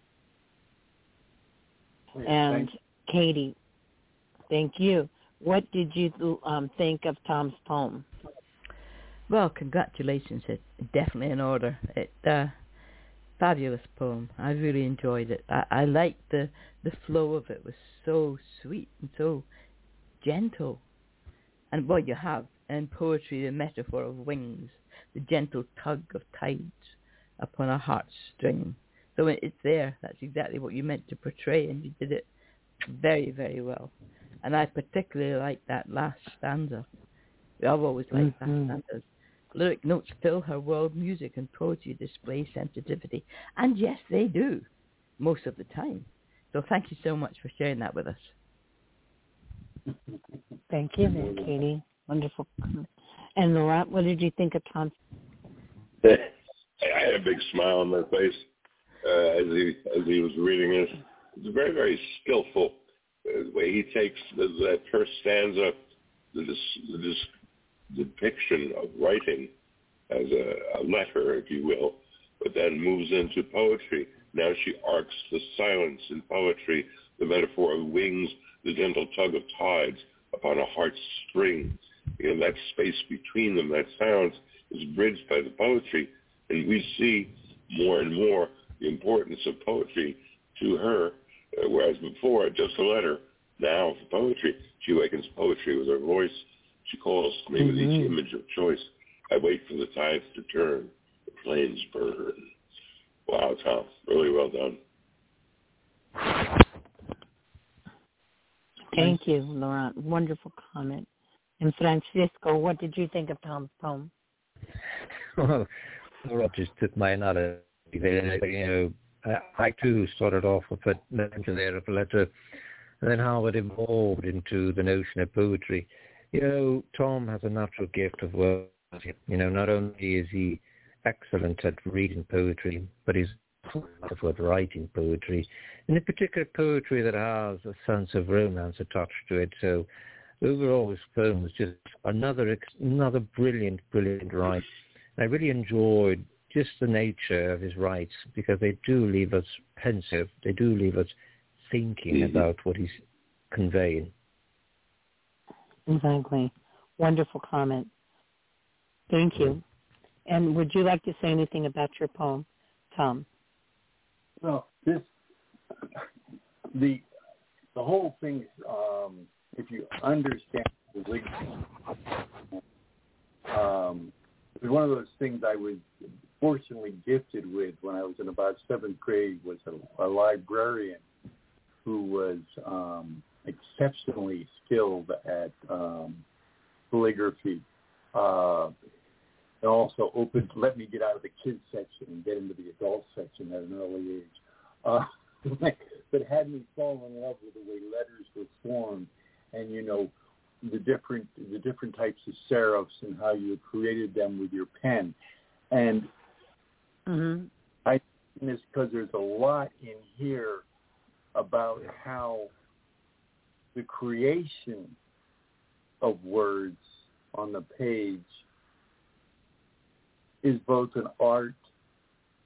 Yeah, and thanks. Katie, thank you. What did you um, think of Tom's poem? Well, congratulations. It's definitely in order. It's a fabulous poem. I really enjoyed it. I, I liked the, the flow of it. It was so sweet and so gentle. And what you have in poetry, the metaphor of wings, the gentle tug of tides upon a heartstring. So when it's there, that's exactly what you meant to portray, and you did it very, very well. And I particularly like that last stanza. I've always liked mm-hmm. that stanzas. Lyric notes fill her world, music and poetry display sensitivity. And yes, they do, most of the time. So thank you so much for sharing that with us. Thank you, Miss Katie. Wonderful. And Laurent, what did you think of Tom? I had a big smile on my face uh, as he as he was reading this. It's very, very skillful uh, the way he takes the, that first stanza, the, the, the depiction of writing as a, a letter, if you will, but then moves into poetry. Now she arcs the silence in poetry, the metaphor of wings, the gentle tug of tides upon a heartstring. You know, that space between them, that silence, is bridged by the poetry, and we see more and more the importance of poetry to her, uh, whereas before, just a letter. Now, for poetry, she awakens poetry with her voice. She calls me with mm-hmm. each image of choice. I wait for the tides to turn, the flames burn. Wow, Tom, really well done. Thank you, Laurent. Wonderful comment. And Francisco, what did you think of Tom's poem? Well, Laurent just took my analogy there. You know, I, I too started off with a mention there of a letter, and then how it evolved into the notion of poetry. You know, Tom has a natural gift of words. You know, not only is he excellent at reading poetry, but he's with writing poetry, and in particular poetry that has a sense of romance attached to it. So overall, his poem was just another another brilliant, brilliant write. And I really enjoyed just the nature of his rights, because they do leave us pensive. They do leave us thinking mm-hmm. about what he's conveying. Exactly. Wonderful comment. Thank you. And would you like to say anything about your poem, Tom? Well, this the the whole thing. Um, if you understand the religion, um, it was one of those things I was fortunately gifted with when I was in about seventh grade. Was a, a librarian who was um, exceptionally skilled at um, calligraphy. Uh, And also opened, let me get out of the kids section and get into the adult section at an early age. Uh, but had me fall in love with the way letters were formed, and you know, the different the different types of serifs and how you created them with your pen. And mm-hmm. I think this because there's a lot in here about how the creation of words on the page is both an art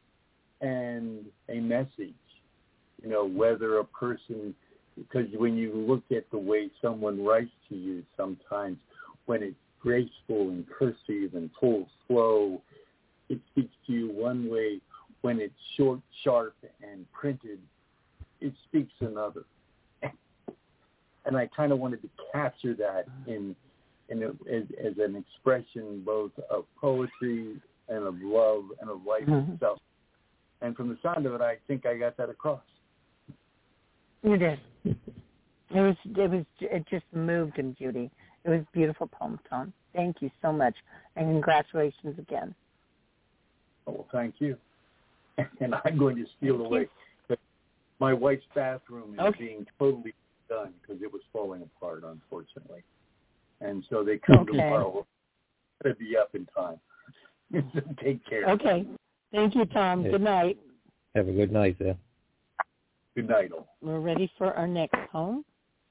and a message. You know, whether a person, because when you look at the way someone writes to you sometimes, when it's graceful and cursive and full flow, it speaks to you one way. When it's short, sharp, and printed, it speaks another. And I kind of wanted to capture that in, in a, as, as an expression both of poetry and of love and of life mm-hmm. itself. And from the sound of it, I think I got that across. You did. It was. It was. It just moved him, Judy. It was a beautiful poem, Tom. Thank you so much, and congratulations again. Oh, well, thank you. And I'm going to steal thank away. You. My wife's bathroom is okay. being totally done because it was falling apart, unfortunately. And so they come okay. tomorrow. To be up in time. So take care. Okay. Thank you, Tom. Yeah. Good night. Have a good night there. Good night, all. We're ready for our next poem.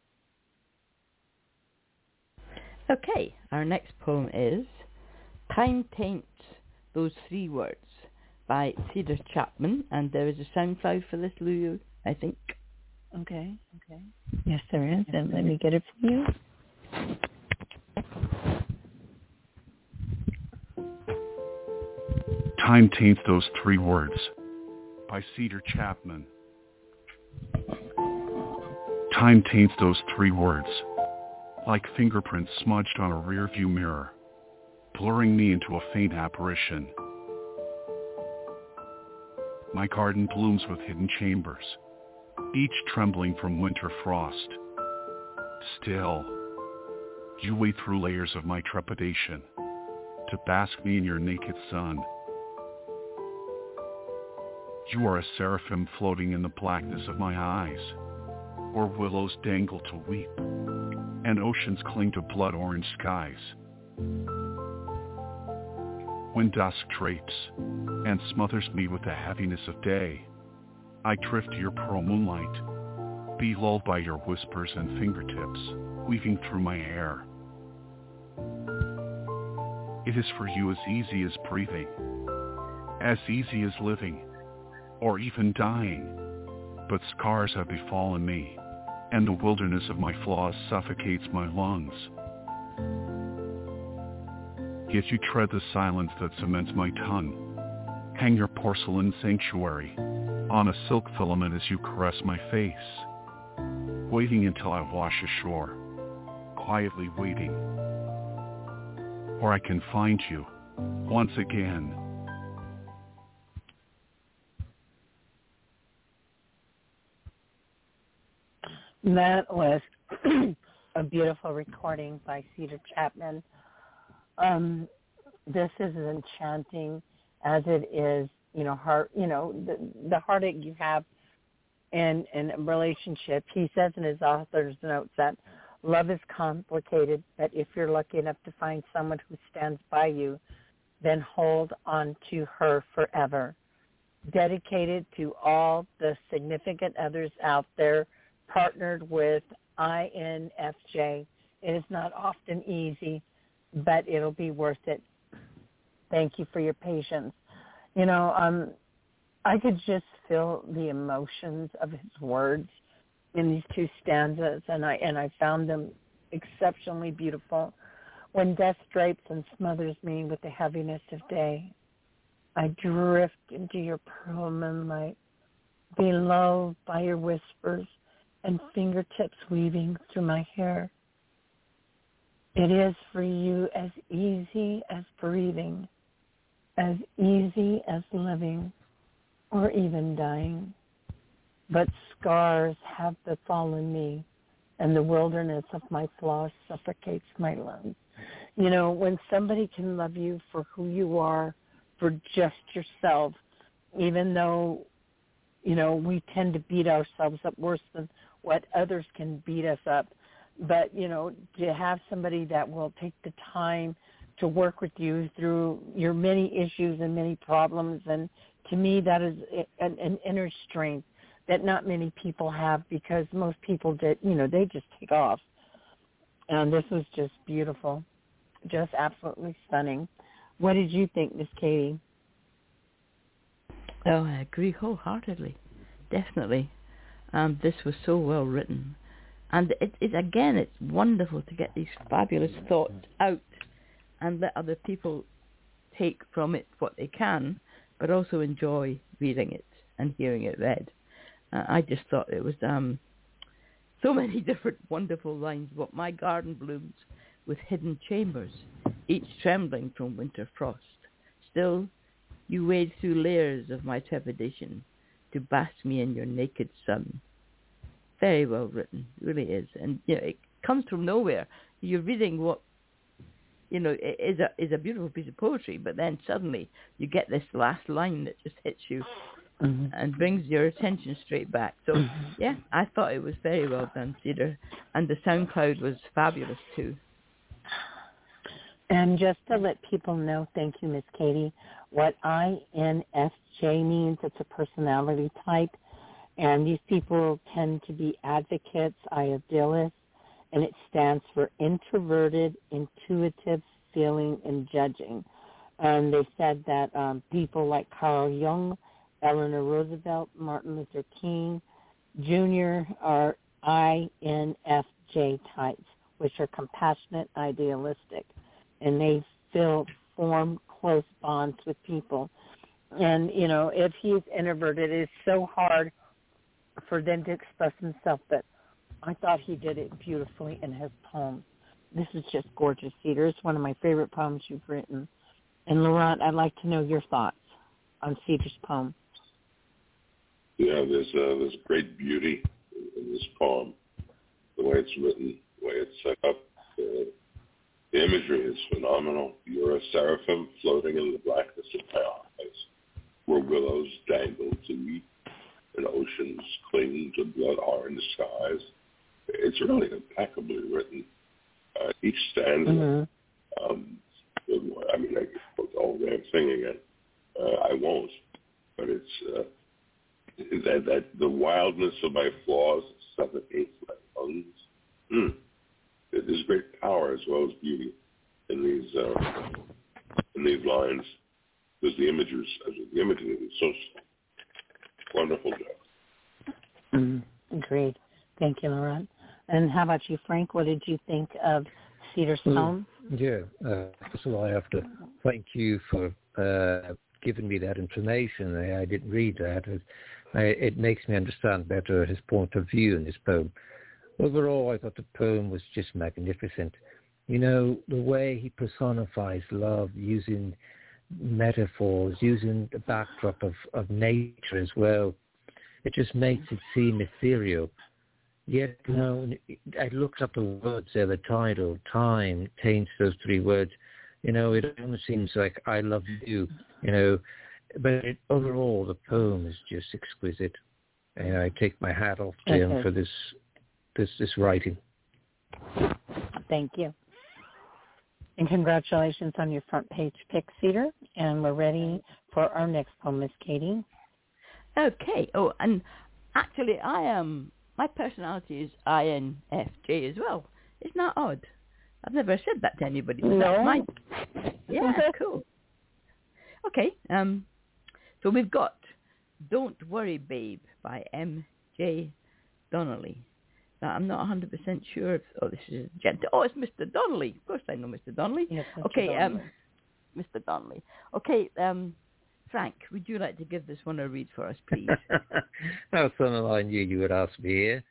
Okay, our next poem is Time Taints Those Three Words by Cedar Chapman, and there is a sound file for this, Lulu, I think. Okay, okay. Yes, there is, and let me get it for you. Time Taints Those Three Words by Cedar Chapman. Time taints those three words, like fingerprints smudged on a rearview mirror, blurring me into a faint apparition. My garden blooms with hidden chambers, each trembling from winter frost. Still, you wade through layers of my trepidation to bask me in your naked sun. You are a seraphim floating in the blackness of my eyes, where willows dangle to weep, and oceans cling to blood-orange skies. When dusk drapes and smothers me with the heaviness of day, I drift to your pearl moonlight, be lulled by your whispers and fingertips, weaving through my hair. It is for you as easy as breathing, as easy as living, or even dying, but scars have befallen me, and the wilderness of my flaws suffocates my lungs. Yet you tread the silence that cements my tongue, hang your porcelain sanctuary on a silk filament as you caress my face, waiting until I wash ashore, quietly waiting, or I can find you once again. That was a beautiful recording by Cedar Chapman. Um, this is as enchanting as it is, you know, heart, you know, the, the heartache you have in, in a relationship. He says in his author's notes that love is complicated, but if you're lucky enough to find someone who stands by you, then hold on to her forever. Dedicated to all the significant others out there, partnered with I N F J. It is not often easy, but it'll be worth it. Thank you for your patience. You know, um, I could just feel the emotions of his words in these two stanzas, and I and I found them exceptionally beautiful. When death drapes and smothers me with the heaviness of day, I drift into your pearl moonlight, beloved by your whispers and fingertips weaving through my hair. It is for you as easy as breathing, as easy as living, or even dying. But scars have befallen me, and the wilderness of my flaws suffocates my lungs. You know, when somebody can love you for who you are, for just yourself, even though, you know, we tend to beat ourselves up worse than what others can beat us up. But, you know, to have somebody that will take the time to work with you through your many issues and many problems, and to me that is an, an inner strength that not many people have, because most people, did, you know, they just take off. And this was just beautiful, just absolutely stunning. What did you think, Miss Katie? Oh, I agree wholeheartedly. Definitely. Um, this was so well written. And it, it again, it's wonderful to get these fabulous thoughts out and let other people take from it what they can, but also enjoy reading it and hearing it read. Uh, I just thought it was um, so many different wonderful lines. What my garden blooms with hidden chambers, each trembling from winter frost. Still, you wade through layers of my trepidation to bask me in your naked sun. Very well written, really is. And you know, it comes from nowhere. You're reading what, you know, is a is a beautiful piece of poetry, but then suddenly you get this last line that just hits you mm-hmm. and brings your attention straight back. So, mm-hmm. yeah, I thought it was very well done, Cedar. And the SoundCloud was fabulous, too. And just to let people know, thank you, Miss Katie, what I N F J means, it's a personality type. And these people tend to be advocates, idealists, and it stands for introverted, intuitive, feeling, and judging. And they said that um, people like Carl Jung, Eleanor Roosevelt, Martin Luther King, Junior are I N F J types, which are compassionate, idealistic. And they feel form close bonds with people. And, you know, if he's introverted, it's so hard for them to express themselves, but I thought he did it beautifully in his poems. This is just gorgeous, Cedar. It's one of my favorite poems you've written. And, Laurent, I'd like to know your thoughts on Cedar's poem. Yeah, there's, uh, there's great beauty in this poem, the way it's written, the way it's set up. Uh, the imagery is phenomenal. You're a seraphim floating in the blackness of my eyes, where willows dangle to meet and oceans cling to blood-orange skies. It's really impeccably written. Uh, each stanza, mm-hmm. um, I mean, I could put the whole damn thing again. Uh, I won't, but it's uh, that that the wildness of my flaws suffocates my lungs. Mm. There's great power as well as beauty in these uh, in these lines, because the images, the imagery is so wonderful job. Mm, agreed. Thank you, Laurent. And how about you, Frank? What did you think of Cedar's poem? Mm, yeah, uh, first of all, I have to thank you for uh, giving me that information. I, I didn't read that. It, I, it makes me understand better his point of view in this poem. Overall, I thought the poem was just magnificent. You know, the way he personifies love using metaphors, using the backdrop of, of nature as well. It just makes it seem ethereal. Yet, you know, I looked up the words there, the title, time, taints those three words. You know, it almost seems like I love you, you know. But it, overall, the poem is just exquisite. And I take my hat off to him for this, this, this writing. Thank you. And congratulations on your front page pick, Cedar. And we're ready for our next poem, Miss Katie. Okay. Oh, and actually, I am. My personality is I N F J as well. Isn't that odd? I've never said that to anybody. But no. That's my... Yeah, cool. Okay. Um. So we've got "Don't Worry, Babe" by M J Donnelly. Now, I'm not one hundred percent sure if... Oh, this is... Oh, it's Mister Donnelly. Of course I know Mister Donnelly. Yes, Mister Okay, Donnelly. um, Mister Donnelly. Okay, um, Frank, would you like to give this one a read for us, please? Oh, something I knew you would ask me here.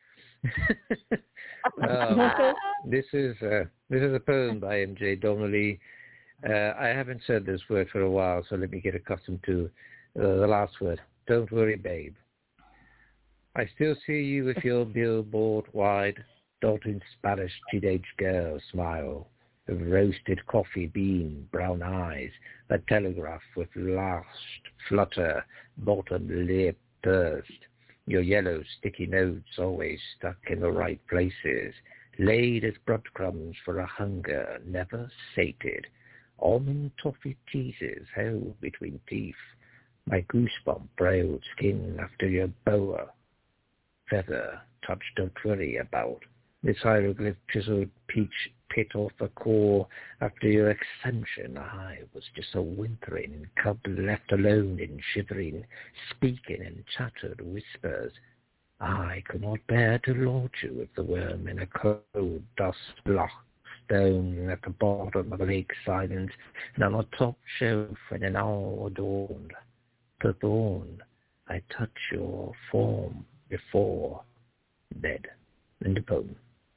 um, this is uh, this is a poem by M J Donnelly. Uh, I haven't said this word for a while, so let me get accustomed to uh, the last word. Don't worry, babe. I still see you with your billboard wide, dotting Spanish teenage girl smile, of roasted coffee bean, brown eyes, that telegraph with last flutter, bottom lip burst, your yellow sticky notes always stuck in the right places, laid as breadcrumbs for a hunger never sated, almond toffee teases held between teeth, my goosebump brailed skin after your boa feather touch don't worry about, this hieroglyph chiseled peach pit off the core. After your ascension, I was just a whimpering cub left alone and shivering, speaking in chattered whispers. I could not bear to launch you with the worm in a cold dust-blocked stone at the bottom of a lake silent, and on a top shelf when an hour dawned. The dawn, I touch your form before bed in the poem.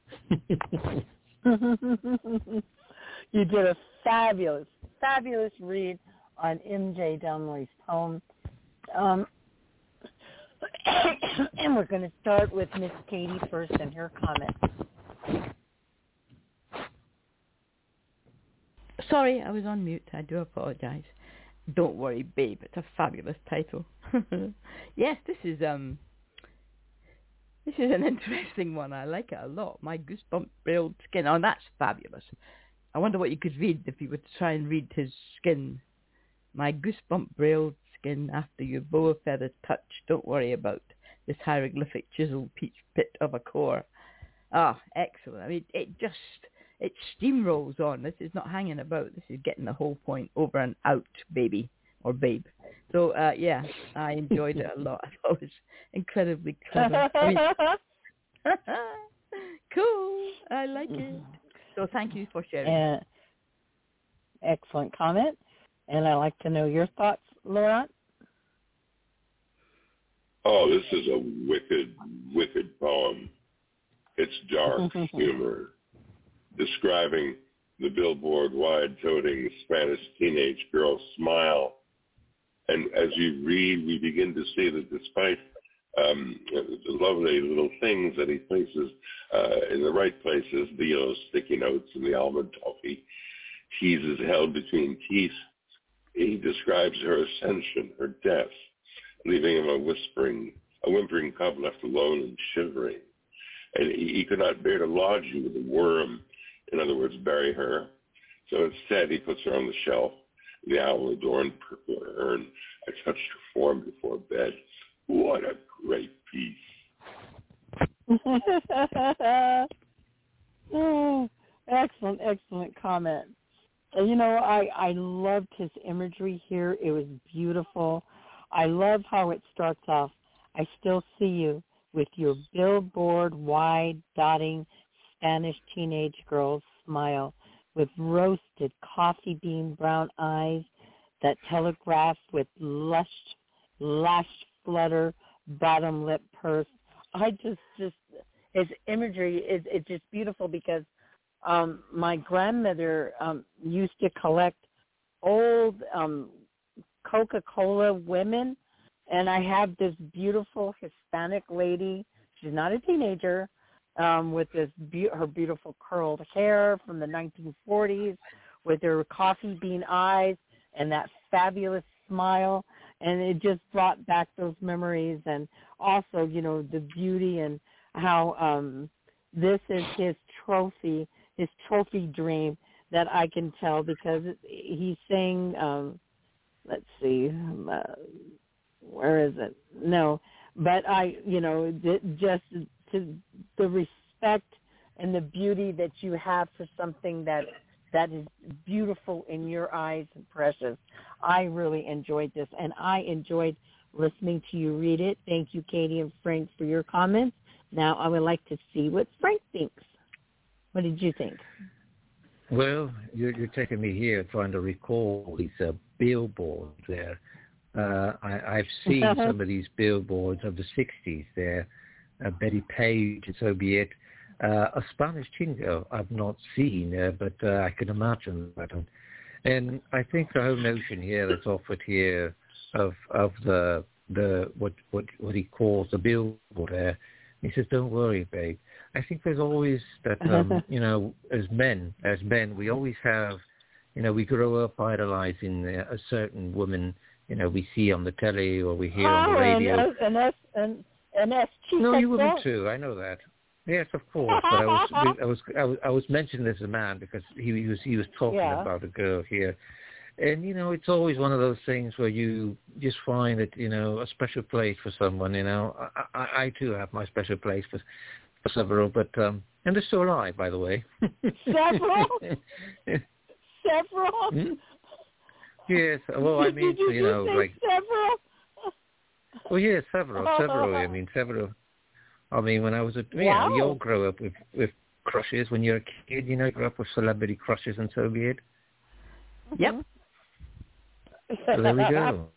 You did a fabulous, fabulous read on M J Dunley's poem. Um, and we're going to start with Miss Katie first and her comment. Sorry, I was on mute. I do apologize. Don't worry, babe. It's a fabulous title. Yes, this is um, this is an interesting one. I like it a lot. My goosebump brailed skin. Oh, that's fabulous. I wonder what you could read if you were to try and read his skin. My goosebump brailed skin after your bow of feathers touch. Don't worry about this hieroglyphic chisel peach pit of a core. Ah, excellent. I mean, it just, it steamrolls on. This is not hanging about. This is getting the whole point over and out, baby, or babe. So, uh, yeah, I enjoyed it a lot. I thought it was incredibly clever. I mean, cool. I like it. So thank you for sharing. Uh, excellent comment. And I'd like to know your thoughts, Laurent. Oh, this is a wicked, wicked poem. It's dark humor, describing the billboard-wide-toting Spanish teenage girl's smile. And as you read, we begin to see that despite um, the lovely little things that he places uh, in the right places, the sticky notes and the almond toffee, teases held between teeth, he describes her ascension, her death, leaving him a whispering, a whimpering cub left alone and shivering. And he, he could not bear to lodge you with a worm, in other words, bury her. So instead, he puts her on the shelf, the owl-adorned purple urn. I touched her form before bed. What a great piece. Oh, excellent, excellent comment. And, you know, I, I loved his imagery here. It was beautiful. I love how it starts off. I still see you with your billboard-wide dotting Spanish teenage girl's smile with roasted coffee bean brown eyes that telegraph with lush, lash flutter, bottom lip purse. I just, just his imagery is it's just beautiful because um, my grandmother um, used to collect old um, Coca-Cola women, and I have this beautiful Hispanic lady. She's not a teenager, um, with this be- her beautiful curled hair from the nineteen forties, with her coffee bean eyes and that fabulous smile. And it just brought back those memories, and also, you know, the beauty and how um, this is his trophy, his trophy dream that I can tell because he's saying, um, let's see, uh, where is it? No, but I, you know, just to the respect and the beauty that you have for something that that is beautiful in your eyes and precious. I really enjoyed this, and I enjoyed listening to you read it. Thank you, Katie and Frank, for your comments. Now I would like to see what Frank thinks. What did you think? Well, you're, you're taking me here trying to recall these uh, billboards there. Uh, I, I've seen some of these billboards of the sixties there, uh, Betty Page and so be it. Uh, a Spanish teen girl I've not seen, uh, but uh, I can imagine that. And I think the whole notion here that's offered here of of the the what what what he calls the billboard there, he says, "Don't worry, babe." I think there's always that um, you know, as men, as men, we always have, you know, we grow up idolizing uh, a certain woman, you know, we see on the telly or we hear oh, on the radio. And us, and and us, no, you women too. I know that. Yes, of course. But I was, I was, I was, I was mentioning this as a man because he, he was, he was talking yeah. about a girl here, and you know, it's always one of those things where you just find that you know a special place for someone. You know, I, I, I too have my special place for, for several, but um, And they're still alive, by the way. Several? Several? Hmm? Yes. Well, I mean, did you, you know, say like several? Well, yeah, several, several. I mean, several. I mean, when I was a, wow. you know, you all grow up with with crushes when you're a kid. You know, you grow up with celebrity crushes, and so be it. Yep. So there we go.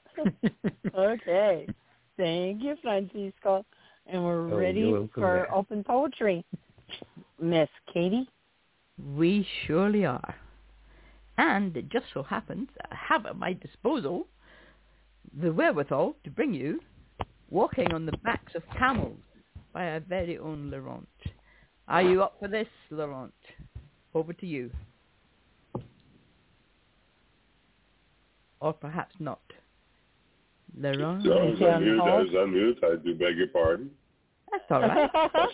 Okay. Thank you, Francisco. And we're Oh, ready you're welcome for there. open poetry. Miss Katie? We surely are. And it just so happens I have at my disposal the wherewithal to bring you Walking on the Backs of Camels by our very own Laurent. Are you up for this, Laurent? Over to you. Or perhaps not. Laurent? So I was on mute. I was on mute. I do beg your pardon. That's all right.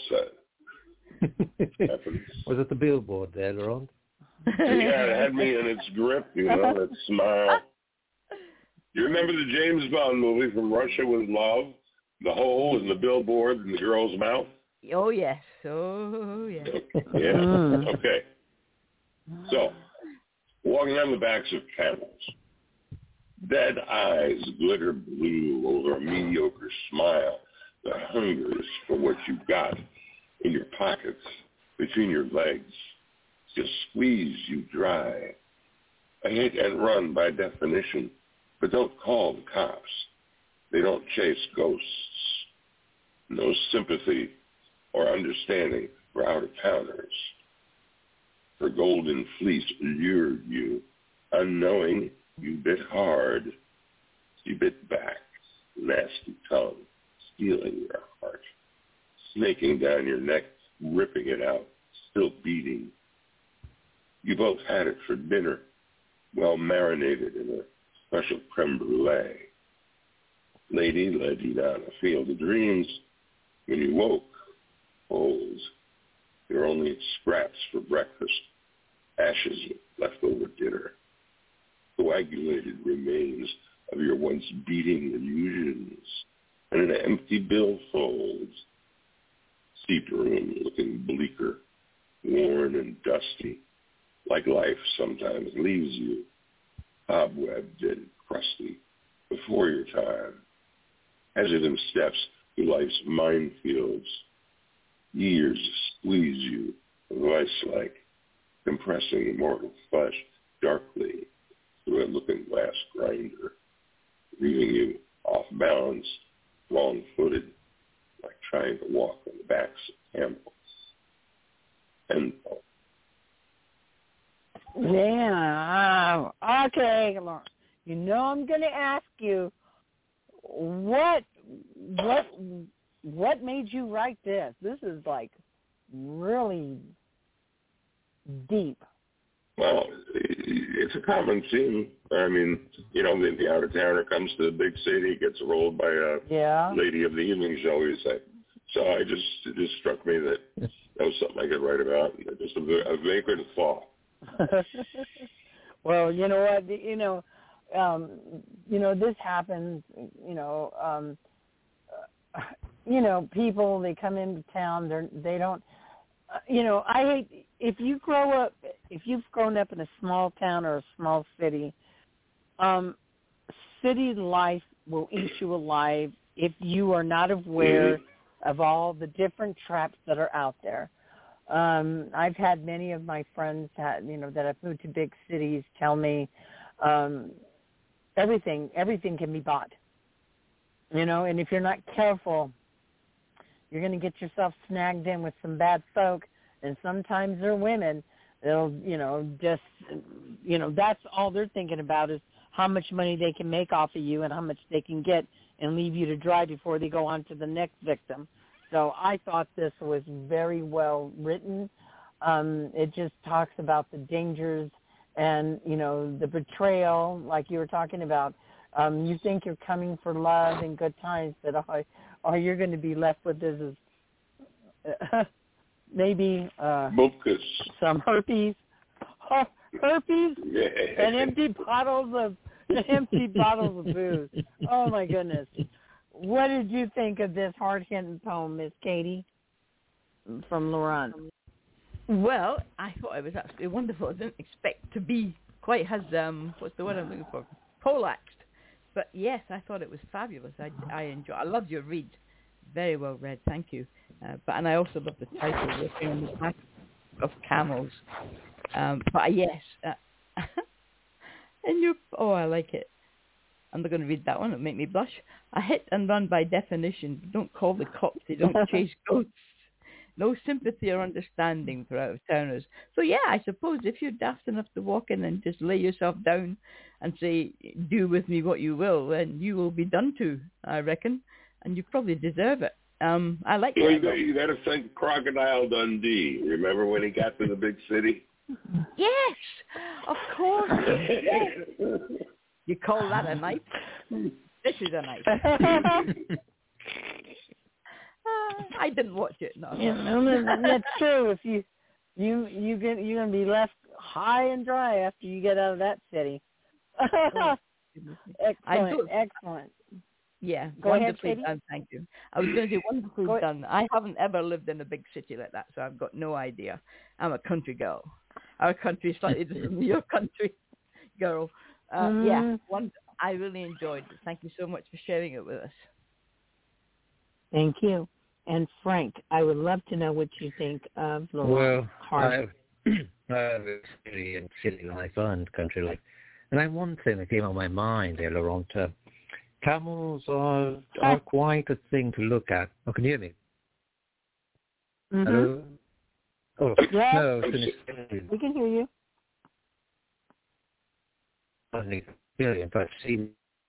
That's uh, happens. Was it the billboard there, Laurent? Yeah, it had me in its grip, you know, that smile. You remember the James Bond movie From Russia with Love? The hole in the billboard in the girl's mouth? Oh, yes. Oh, yes. Yeah, okay. So, walking on the backs of camels. Dead eyes glitter blue over a mediocre smile that hungers for what you've got in your pockets, between your legs. Just squeeze you dry. A hit and run by definition, but don't call the cops. They don't chase ghosts. No sympathy or understanding for out-of-towners. For golden fleece lured you, unknowing you bit hard. You bit back, nasty tongue, stealing your heart, snaking down your neck, ripping it out, still beating. You both had it for dinner, well marinated in a special creme brulee. Lady led you down a field of dreams. When you woke, old, there were only scraps for breakfast, ashes of leftover dinner, coagulated remains of your once beating illusions, and an empty billfold. Seat room looking bleaker, worn and dusty, like life sometimes leaves you, cobwebbed and crusty, before your time. Hesitant steps through life's minefields. Years squeeze you, vice-like, compressing immortal flesh darkly through a looking-glass grinder, leaving you off balance, wrong-footed, like trying to walk on the backs of camels. And yeah, okay, Lauren. You know I'm going to ask you, what, what, what made you write this? This is like really deep. Well, it's a common theme. I mean, you know, the, the out-of-towner comes to the big city, gets rolled by a yeah. lady of the evening, shall we say. So I just, it just struck me that that was something I could write about, just a, a vagrant thought. Well, you know what, you know, um, you know, this happens, you know, um, uh, you know, people, they come into town, they're, they don't, uh, you know, I hate, if you grow up, if you've grown up in a small town or a small city, um, city life will eat you alive if you are not aware mm-hmm. of all the different traps that are out there. Um, I've had many of my friends, had, you know, that have moved to big cities tell me um, everything, everything can be bought, you know, and if you're not careful, you're going to get yourself snagged in with some bad folk, and sometimes they're women. They'll, you know, just, you know, that's all they're thinking about is how much money they can make off of you and how much they can get and leave you to dry before they go on to the next victim. So I thought this was very well written. Um, it just talks about the dangers and, you know, the betrayal, like you were talking about. Um, you think you're coming for love and good times, but all, all you're going to be left with is, is uh, maybe uh, some herpes, herpes, and empty bottles of empty bottles of booze. Oh my goodness! What did you think of this hard-hitting poem, Miss Katie, from Laurent? Well, I thought it was absolutely wonderful. I didn't expect to be quite as, um, what's the word I'm looking for, poleaxed. But yes, I thought it was fabulous. I, I enjoy. I loved your read. Very well read, thank you. Uh, but and I also love the title, Walking on the Back of Camels. Um, but yes, uh, and you. Oh, I like it. I'm not going to read that one. It'll make me blush. A hit and run by definition. Don't call the cops. They don't chase ghosts. No sympathy or understanding for out-of-towners. So yeah, I suppose if you're daft enough to walk in and just lay yourself down and say, do with me what you will, then you will be done to, I reckon. And you probably deserve it. Um, I like well, that. You got, you got to think Crocodile Dundee. Remember when he got to the big city? Yes, of course. Yes. You call that a knife? This is a knife. uh, I didn't watch it. No, you know, that's true. If you you you get you're gonna be left high and dry after you get out of that city. Oh, excellent, excellent. Yeah, Go wonderfully ahead, done. Thank you. I was going to say wonderfully Go done. I haven't ever lived in a big city like that, so I've got no idea. I'm a country girl. Our country is slightly different from your country, girl. Uh, mm. Yeah, one. I really enjoyed it. Thank you so much for sharing it with us. Thank you. And Frank, I would love to know what you think of Laurent Well, Hardy. I have a city and city life and country life. And I have one thing that came on my mind there, Laurent. Uh, camels are are quite a thing to look at. Oh, can you hear me? Mm-hmm. Hello? Oh, yes, no. we can hear you. In fact, see,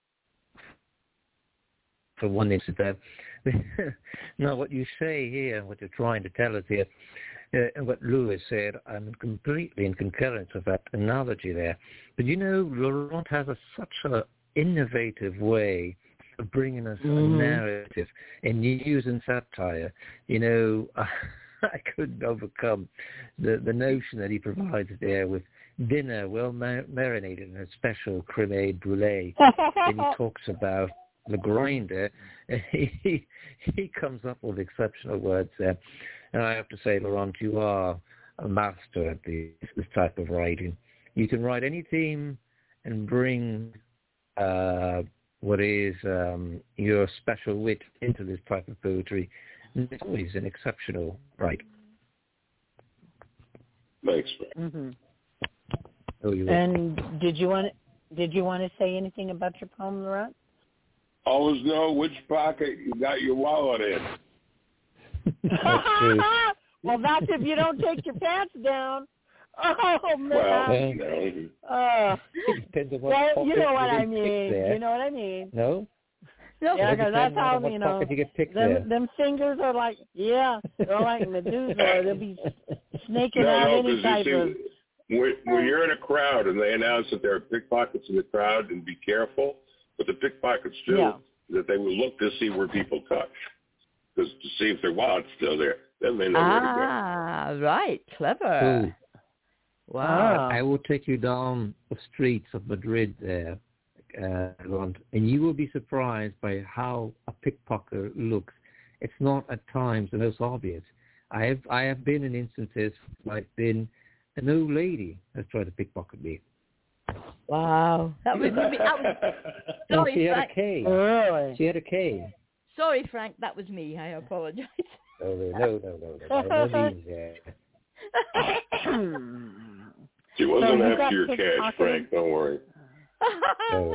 for one incident, now what you say here, what you're trying to tell us here, uh, and what Louis said, I'm completely in concurrence with that analogy there. But you know, Laurent has a, such an innovative way of bringing us mm-hmm. a narrative and using satire. You know, I couldn't overcome the, the notion that he provides there with dinner well mar- marinated in a special creme brulee. And he talks about the grinder. He, he comes up with exceptional words there. And I have to say, Laurent, you are a master at this, this type of writing. You can write any theme and bring uh, what is um, your special wit into this type of poetry. And it's always an exceptional write. Thanks, mm-hmm. Oh, you and did you want to, did you want to say anything about your poem, Laurent? Always know which pocket you got your wallet in. That's true. Well, that's if you don't take your pants down. Oh, man. Well, no. Uh, well you know what I mean. You know what I mean. No? No, yeah, because that's how, you know, you get picked them, there. them fingers are like, yeah, they're like Medusa. They'll be snaking no, out no, any type see, of... When, when you're in a crowd and they announce that there are pickpockets in the crowd, and be careful, what the pickpockets do yeah. is that they will look to see where people touch, because to see if their wallet's still there. Then they know ah, where to go. Ah, right. Clever. Ooh. Wow. I will take you down the streets of Madrid there, uh, and you will be surprised by how a pickpocket looks. It's not at times the most obvious. I have I have been in instances where I've been an old lady has tried to pickpocket me. Wow. That was, that was sorry, she had Frank. a cane. Really? She had a cane. Sorry, Frank, that was me. I apologize. Oh, no, no, no, no. no, no means, yeah. She wasn't so after your cash, Frank. Don't worry. No.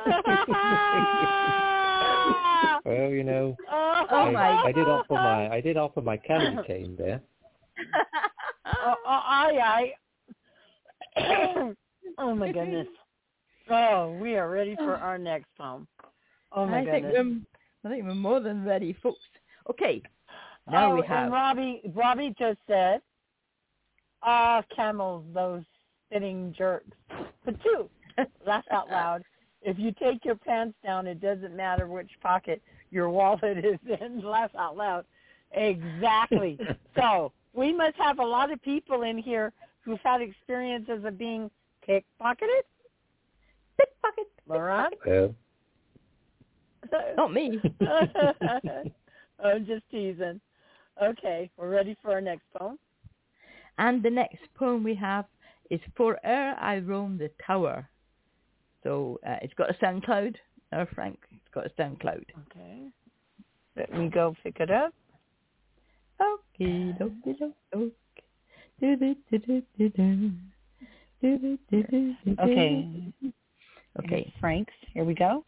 Well, you know, oh, I, my I did offer my I did offer my candy cane there. Oh, aye, aye. Oh my goodness. Oh, we are ready for our next poem. Oh my I goodness. Think we're, I think we're more than ready, folks. Okay. Now oh, we have. And Robbie, Robbie just said, "Ah, camels, those spitting jerks." But two, laugh out loud. If you take your pants down, it doesn't matter which pocket your wallet is in. Laugh out loud. Exactly. So we must have a lot of people in here who've had experiences of being pickpocketed. Pickpocket. Laurent? Well. Not me. I'm just teasing. Okay, we're ready for our next poem. And the next poem we have is For Ere I Roam the Tower. So uh, it's got a SoundCloud, uh, Frank. It's got a SoundCloud. Okay. Let me go pick it up. Okay, okay, okay. Do, do, do, do, do, do. Do, do, do, do, do, do. Okay. Okay. Frank's. Here we go.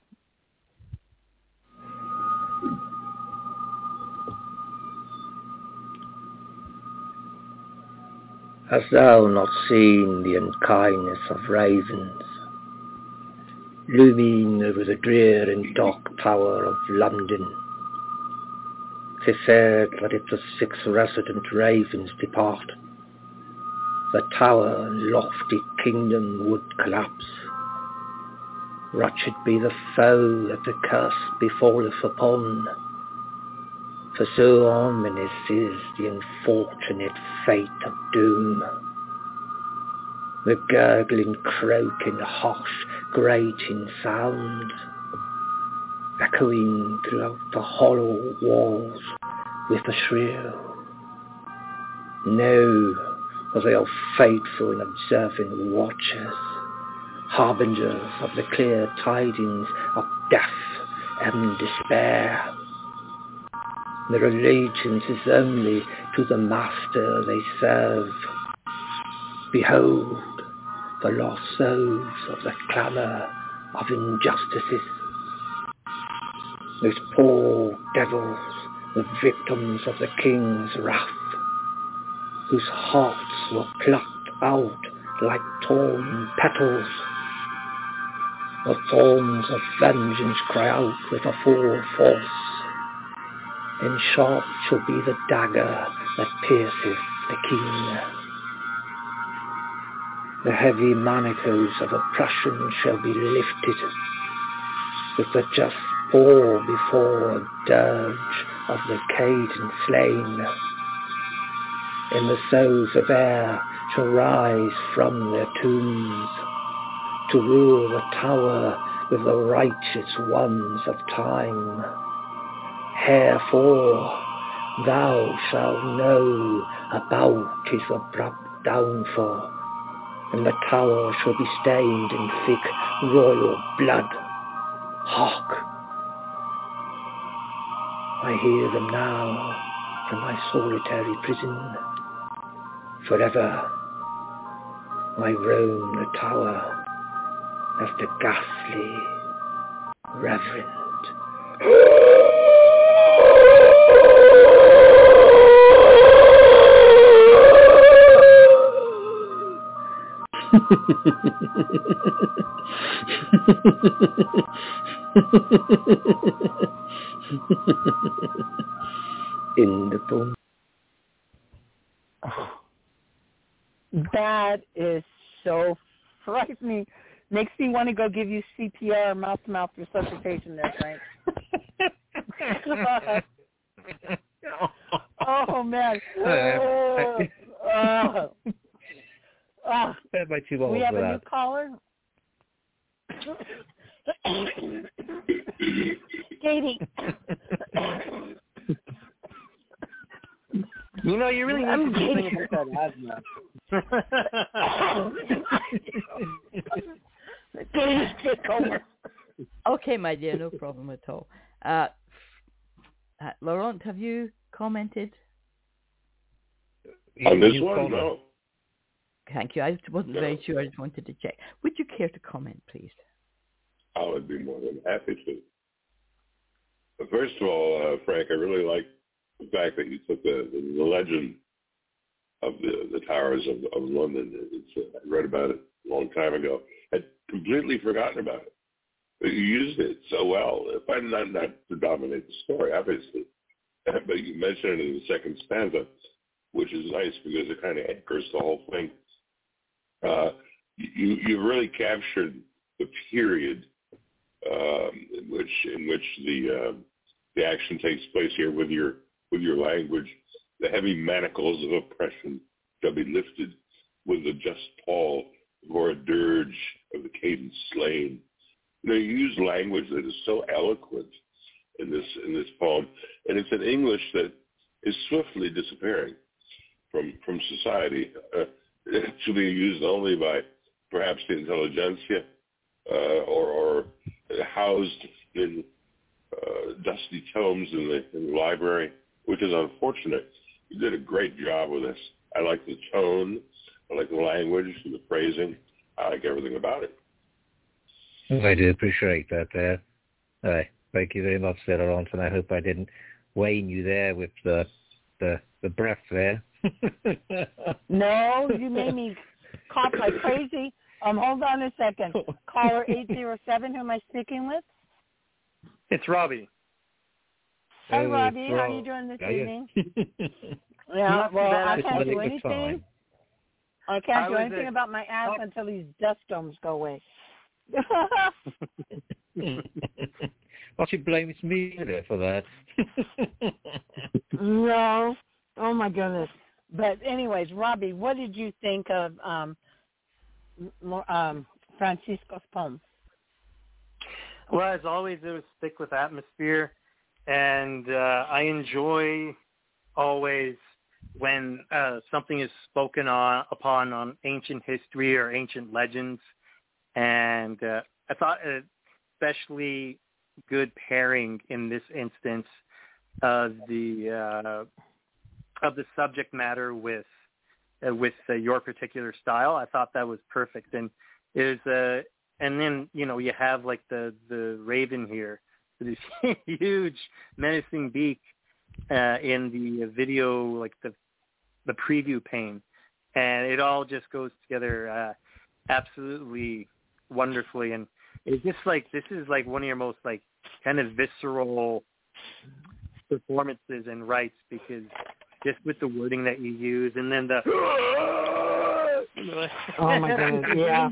Hast thou not seen the unkindness of ravens, looming over the drear and dark tower of London? They said that if the six resident ravens depart, the tower and lofty kingdom would collapse. Wretched be the foe that the curse befalleth upon, for so ominous is the unfortunate fate of doom. The gurgling, croaking, harsh, grating sound, echoing throughout the hollow walls with a shrill. Know that they are faithful and observing watchers, harbingers of the clear tidings of death and despair. Their allegiance is only to the master they serve. Behold the lost souls of the clamour of injustices. Those poor devils, the victims of the king's wrath, whose hearts were plucked out like torn petals. The thorns of vengeance cry out with a full force, and sharp shall be the dagger that pierceth the king. The heavy manacles of oppression shall be lifted, with the just fall before a dirge of the caged and slain. And the souls of air shall rise from their tombs, to rule the tower with the righteous ones of time. Herefore thou shalt know about his abrupt downfall, and the tower shall be stained in thick royal blood. Hark! I hear them now from my solitary prison. Forever I roam the tower of the ghastly reverend. In the boom. That is so frightening. Makes me want to go give you C P R, mouth-to-mouth resuscitation there, Frank. Oh, man. Oh, oh. Oh. My two balls We have for a that. new caller. Katie. You know, you really need to do something about that asthma. Okay, my dear, no problem at all. Uh, uh, Laurent, have you commented? On this You one, called no. Thank you. I wasn't No. very sure. I just wanted to check. Would you care to comment, please? I would be more than happy to. But first of all, uh, Frank, I really like the fact that you took the, the, the legend of the, the towers of, of London. It's, uh, I read about it a long time ago. I'd completely forgotten about it. But you used it so well. If I'm not, not to dominate the story, obviously. But you mentioned it in the second stanza, which is nice because it kind of anchors the whole thing. Uh, you you really captured the period um, in which in which the uh, the action takes place here with your with your language. The heavy manacles of oppression shall be lifted with the just pall or a dirge of the cadence slain. You know, you use language that is so eloquent in this in this poem, and it's an English that is swiftly disappearing. from from society uh, to be used only by perhaps the intelligentsia uh, or, or housed in uh, dusty tomes in the, in the library, which is unfortunate. You did a great job with this. I like the tone. I like the language and the phrasing. I like everything about it. I do appreciate that there. Uh, thank you very much, Sarah Ronson. I hope I didn't wane you there with the the, the breath there. No, you made me cough like crazy. Um, hold on a second. Caller eight zero seven, who am I speaking with? It's Robbie. Hey, Oh, Robbie. it's How are Rob. you doing this Yeah, evening? yeah. Yeah, well, I It's can't do really anything. fine. I can't I do was anything at- about my ass oh. until these dust storms go away. Well, she blames me there for that. No. Oh, my goodness. But anyways, Robbie, what did you think of um, um, Francisco's poem? Well, as always, it was thick with atmosphere, and uh, I enjoy always when uh, something is spoken on upon on ancient history or ancient legends, and uh, I thought especially good pairing in this instance of the uh, of the subject matter with uh, with uh, your particular style. I thought that was perfect, and it was uh, and then you know you have like the the raven here with this huge menacing beak uh, in the video, like the the preview pane, and it all just goes together uh, absolutely wonderfully. And it's just like this is like one of your most like kind of visceral performances and rights, because just with the wording that you use, and then the Oh my goodness, yeah.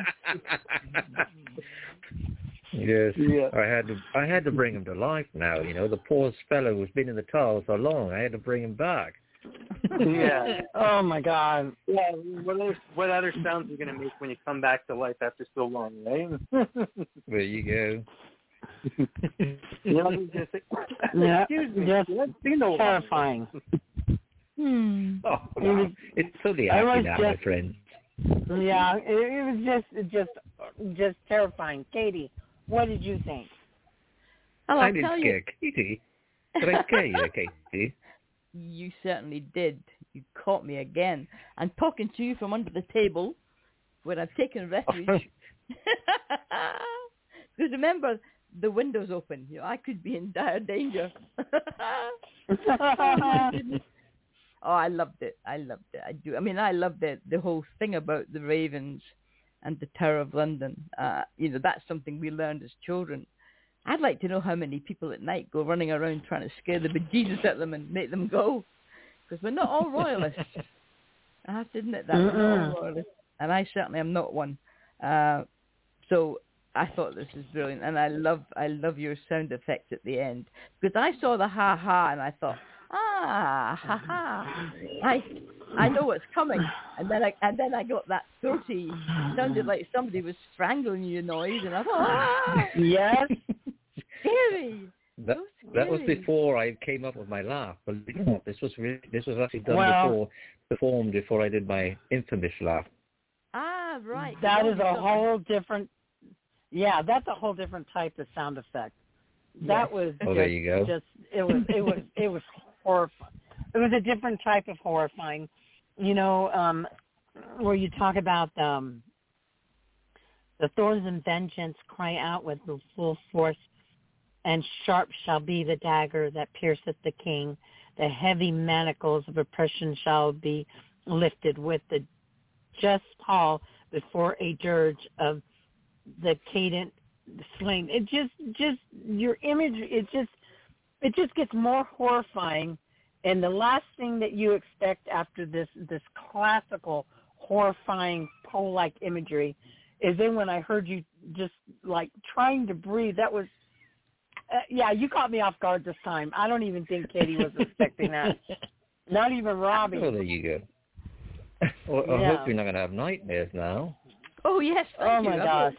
Yes, Yeah. I had to. I had to bring him to life now. You know, the poor fellow who's been in the tower so long. I had to bring him back. Yeah. Oh my God. Yeah. What other, what other sounds are you going to make when you come back to life after so long, right? There you go. You know, it's just like, Yeah, excuse me. just Let's see no terrifying. Hmm. Oh, It no. was- It's totally I happy was now, just- my friend. Yeah, it, it was just, just, just terrifying. Katie, what did you think? Well, I I'll did tell you, scare Katie. Did I scare you, Katie? you certainly did. You caught me again. I'm talking to you from under the table, where I've taken refuge. Because remember, the window's open. You know, I could be in dire danger. Oh, my goodness. Oh, I loved it. I loved it. I do. I mean, I loved it. The whole thing about the ravens and the Tower of London. Uh, you know, that's something we learned as children. I'd like to know how many people at night go running around trying to scare the bejesus out of them and make them go. Because we're not all royalists. I have to admit that. We're not all royalists. And I certainly am not one. Uh, so I thought this was brilliant. And I love I love your sound effects at the end. Because I saw the ha-ha and I thought, ah, ha-ha. I I know what's coming. And then I and then I got that throaty, sounded like somebody was strangling you noise. And I thought, ah, Yes. scary. That, So that was scary. before I came up with my laugh. But this was really, this was actually done Well- before, performed before I did my infamous laugh. Ah, right. That Well, is you a thought- whole different, yeah, that's a whole different type of sound effect. That Yes. was Oh, just, there you go. just, it was, it was, it was horrifying. It was a different type of horrifying, you know, um, where you talk about um, the thorns and vengeance cry out with the full force, and sharp shall be the dagger that pierceth the king. The heavy manacles of oppression shall be lifted with the just pall before a dirge of the cadent slain. It just, just your image. It just, it just gets more horrifying. And the last thing that you expect after this, this classical horrifying pole-like imagery, is then when I heard you just like trying to breathe. That was, uh, yeah, you caught me off guard this time. I don't even think Katie was expecting that. Not even Robbie. Oh, there you go. Well, I Yeah. hope you're not going to have nightmares now. Oh, yes. Thank Oh you. my I gosh.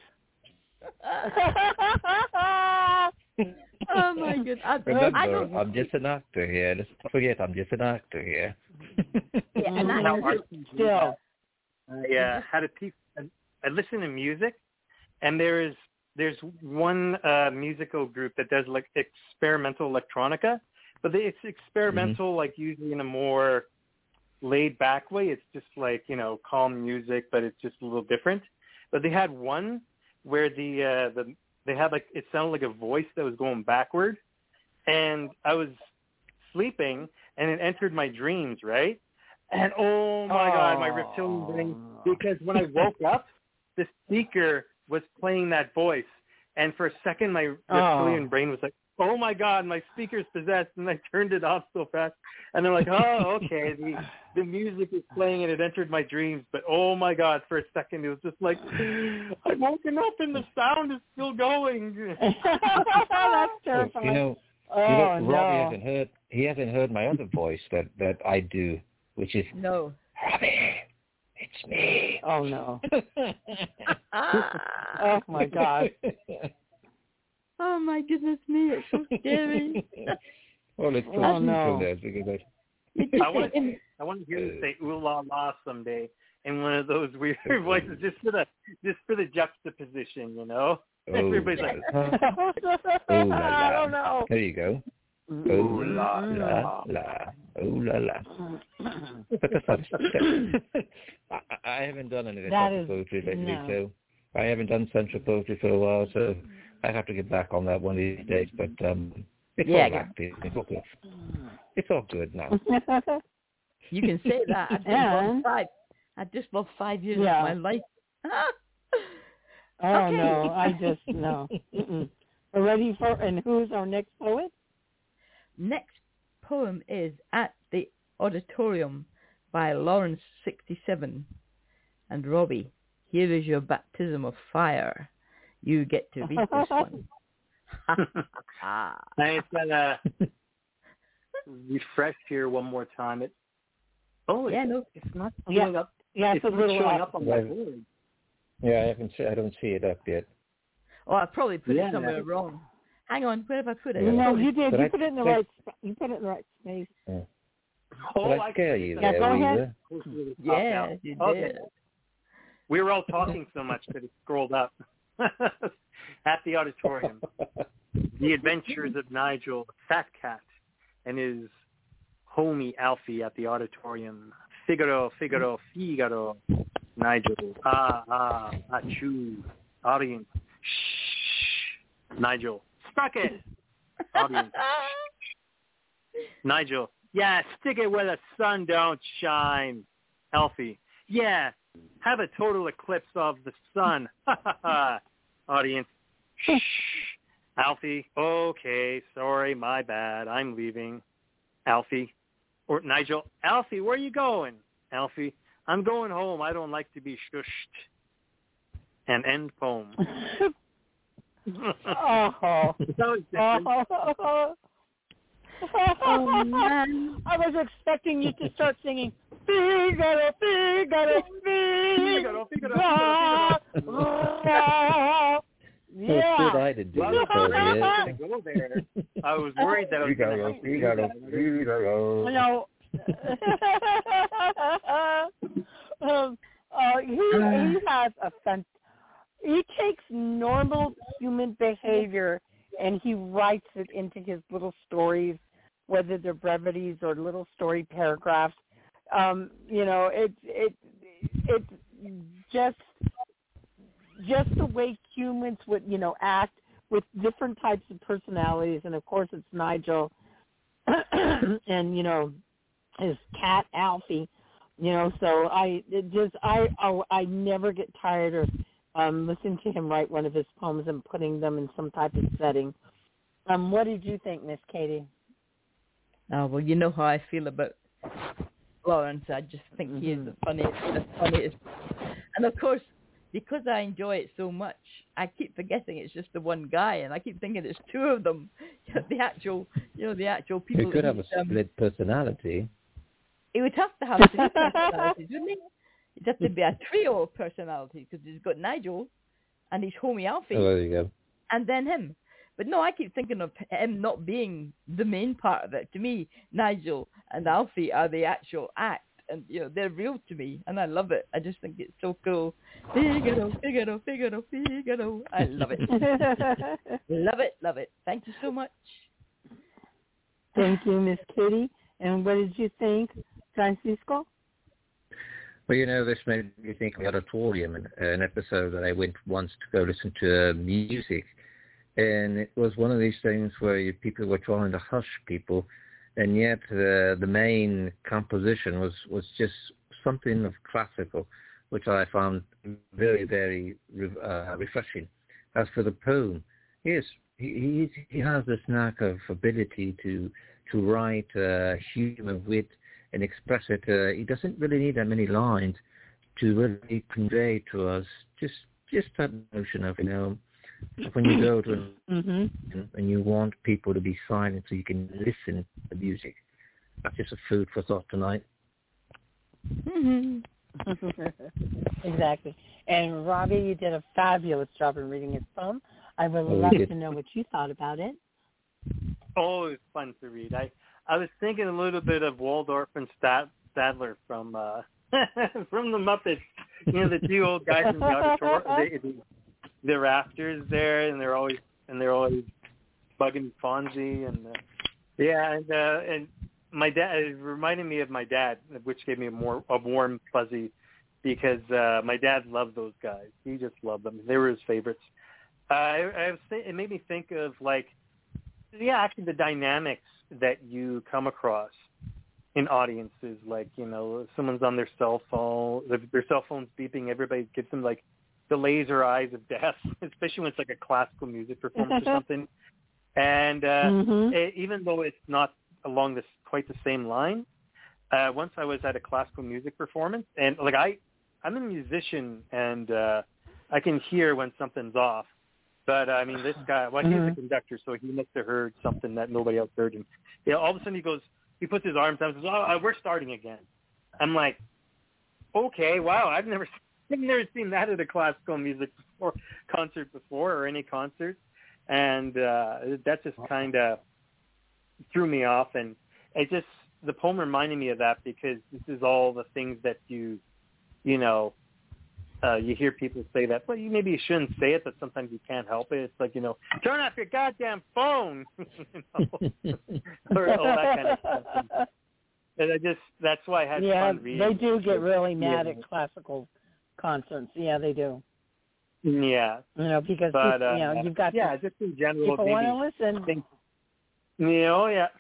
Oh my goodness! I, Remember, I don't. I'm just an actor here. Let's not forget, I'm just an actor here. Yeah, and I How art can do Still. that. I uh, had a piece. I, I listen to music, and there is there's one uh, musical group that does like experimental electronica, but they, it's experimental mm-hmm. like usually in a more laid back way. It's just like, you know, calm music, but it's just a little different. But they had one where the uh, the they had like it sounded like a voice that was going backward, and I was sleeping, and it entered my dreams, right? And oh my oh. God, my reptilian brain, because when I woke up, the speaker was playing that voice, and for a second, my reptilian oh. brain was like, oh my God, my speaker's possessed, and I turned it off so fast, and they're like, oh, okay, the the music is playing, and it entered my dreams, but oh my God, for a second, it was just like, I've woken up, and the sound is still going. That's terrifying. You know, oh, you know no. Robbie hasn't heard, he hasn't heard my other voice that, that I do, which is, no. Robbie, it's me. Oh, no. Oh, my God. Oh, my goodness me, it's so scary. Well, it's so oh, no. because I... I want to, I want to hear you say "ooh la la" someday in one of those weird voices, just for the just for the juxtaposition, you know. Oh, Everybody's like, oh, la, la. I don't know. There you go. Oh la la la, oh la la. But that's not, I, I haven't done any of central poetry lately, no. so I haven't done central poetry for a while, so I have to get back on that one of these days. But um, it's yeah, all right. It's all good. It's all good now. You can say that. I just yeah. lost five. I just lost five years yeah. of my life. Oh okay. No, I just no. Mm-mm. We're ready for, and who's our next poet? Next poem is At the Auditorium by Lawrence sixty-seven. And Robbie, here is your baptism of fire. You get to read this one. I gotta refresh here one more time. It oh yeah, it's, no, it's not yeah, showing up. Yeah, it's, it's a little showing up. up on my board. Yeah, I haven't. I don't see it up yet. Oh, I probably put yeah, it somewhere yeah. wrong. Hang on, where have I put it? Yeah. No, you did. But you I, put it in the I, right. You put it in the right space. Yeah. Oh, Did I scare you yeah, there, go ahead. Yeah, you did. Okay. We were all talking so much that it scrolled up. At the auditorium, the adventures of Nigel, the fat cat, and his homie Alfie at the auditorium. Figaro, Figaro, Figaro. Nigel, ah, ah, achoo. Audience, shh. Nigel, Sprocket. Audience, shh. Nigel, yeah, stick it where the sun don't shine. Alfie, yeah, have a total eclipse of the sun. Ha ha ha. Audience, shh. Alfie, okay, sorry, my bad, I'm leaving. Alfie, or Nigel, Alfie, where are you going? Alfie, I'm going home. I don't like to be shushed. And end poem. Oh. So oh. Oh, man. I was expecting you to start singing Figaro, Figaro, Figaro, Figaro, Figaro. Yeah. So I to do well, it, so I was go there. I was worried that I was going to Figaro, Figaro. No. um, uh, he he has a fun. He takes normal human behavior and he writes it into his little stories, whether they're brevities or little story paragraphs. Um, you know, it it it's just just the way humans would, you know, act with different types of personalities, and of course it's Nigel, and you know, his cat Alfie. You know, so I it just I oh, I never get tired of um, listening to him write one of his poems and putting them in some type of setting. Um, what did you think, Miss Katie? Oh well, you know how I feel about Lawrence. I just think mm-hmm. he is the funniest, the funniest, and of course, because I enjoy it so much, I keep forgetting it's just the one guy, and I keep thinking it's two of them. the actual, you know, the actual people. He could have a um, split personality. He would have to have three personalities, wouldn't he? It'd have to be a trio of personalities because he's got Nigel and his homie Alfie. Oh, there you go. And then him. But no, I keep thinking of him not being the main part of it. To me, Nigel and Alfie are the actual act, and you know they're real to me, and I love it. I just think it's so cool. Figaro, Figaro, Figaro, Figaro. I love it. Love it, love it. Thank you so much. Thank you, Miss Kitty. And what did you think, Francisco? Well, you know, this made me think of the auditorium, an, an episode that I went once to go listen to uh, music. And it was one of these things where you, people were trying to hush people, and yet uh, the main composition was, was just something of classical, which I found very, very uh, refreshing. As for the poem, yes, he, he, he has this knack of ability to to write uh, humor, wit, and express it. Uh, he doesn't really need that many lines to really convey to us just just that notion of, you know, when you go to an, mm-hmm. and you want people to be silent so you can listen to music. That's just a food for thought tonight. Mm-hmm. Exactly. And Robbie, you did a fabulous job in reading his poem. I would oh, love to know what you thought about it. Oh, it was fun to read. I, I was thinking a little bit of Waldorf and Stad, Stadler from uh, from the Muppets. You know, the two old guys in the auditorium, the, the rafters there, and they're always and they're always bugging Fonzie, and uh, yeah, and uh, and my dad, it reminded me of my dad, which gave me a more a warm fuzzy, because uh, my dad loved those guys. He just loved them. They were his favorites. Uh, I, I was th- it made me think of like. Yeah, actually the dynamics that you come across in audiences, like, you know, someone's on their cell phone, their cell phone's beeping, everybody gets them like the laser eyes of death, especially when it's like a classical music performance or something. And uh, mm-hmm. it, even though it's not along this quite the same line, uh, once I was at a classical music performance, and like I, I'm a musician, and uh, I can hear when something's off. But, I mean, this guy, well, he's mm-hmm. a conductor, so he must have heard something that nobody else heard. And you know, all of a sudden he goes, he puts his arms down and says, oh, we're starting again. I'm like, okay, wow, I've never, I've never seen that at a classical music before, concert before or any concert. And uh, that just kind of threw me off. And it just, the poem reminded me of that, because this is all the things that you, you know, Uh, you hear people say that, well, you maybe you shouldn't say it, but sometimes you can't help it. It's like, you know, turn off your goddamn phone, you know, or all that kind of stuff. And I just, that's why I had yeah, fun reading. They do get really mad yeah. at classical concerts. Yeah, they do. Yeah. You know, because, but, uh, you know, you've got yeah, just in general. People want to listen. Think, you know, yeah.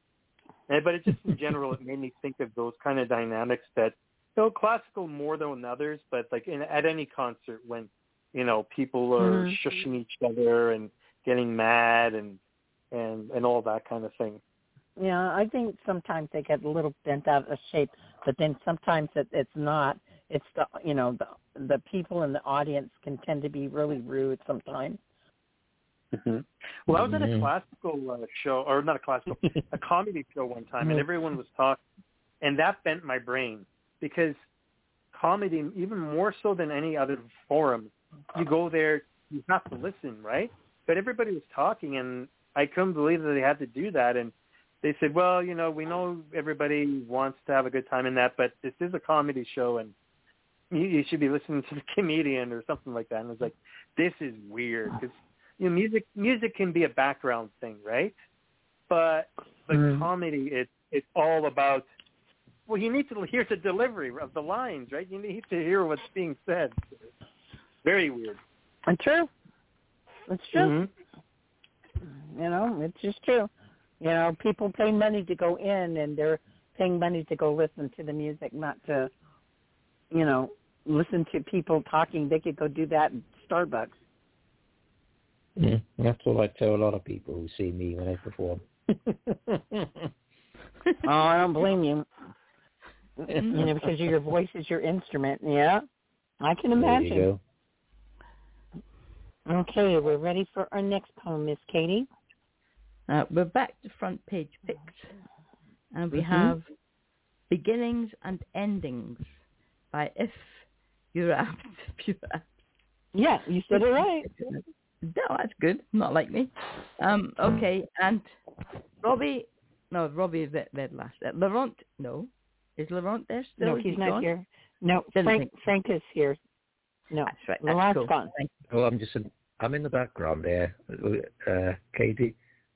But it just in general, it made me think of those kind of dynamics that, so classical more than others, but like in, at any concert when, you know, people are mm-hmm. shushing each other and getting mad and, and, and all that kind of thing. Yeah, I think sometimes they get a little bent out of shape, but then sometimes it, it's not. It's the, you know, the the people in the audience can tend to be really rude sometimes. Mm-hmm. Well, I was at a classical uh, show, or not a classical, a comedy show one time, and everyone was talking, and that bent my brain. Because comedy, even more so than any other forum, you go there, you have to listen, right? But everybody was talking, and I couldn't believe that they had to do that. And they said, well, you know, we know everybody wants to have a good time in that, but this is a comedy show, and you, you should be listening to the comedian or something like that. And I was like, this is weird, because you know, music music can be a background thing, right? But but mm. comedy, it, it's all about. Well, you need to hear the delivery of the lines, right? You need to hear what's being said. Very weird. It's true. It's true. Mm-hmm. You know, it's just true. You know, people pay money to go in, and they're paying money to go listen to the music, not to, you know, listen to people talking. They could go do that in Starbucks. Mm, that's what I tell a lot of people who see me when I perform. Oh, I don't blame you. You know, because your voice is your instrument. Yeah, I can imagine. There you go. Okay, we're ready for our next poem, Miss Katie. Uh, we're back to front page picks, and we mm-hmm. have Beginnings and Endings by If You're Apt. If You're Apt. Yeah, you said it right. No, that's good. Not like me. Um, okay, and Robbie, no, Robbie read, read last. Uh, Laurent, no. Is Laurent there still? No, is he's he not gone? here. No, Didn't Frank think- Frank is here. No, That's right. That's Laurent's cool. gone. Thank Oh, I'm just in, I'm in the background there, uh, Katie.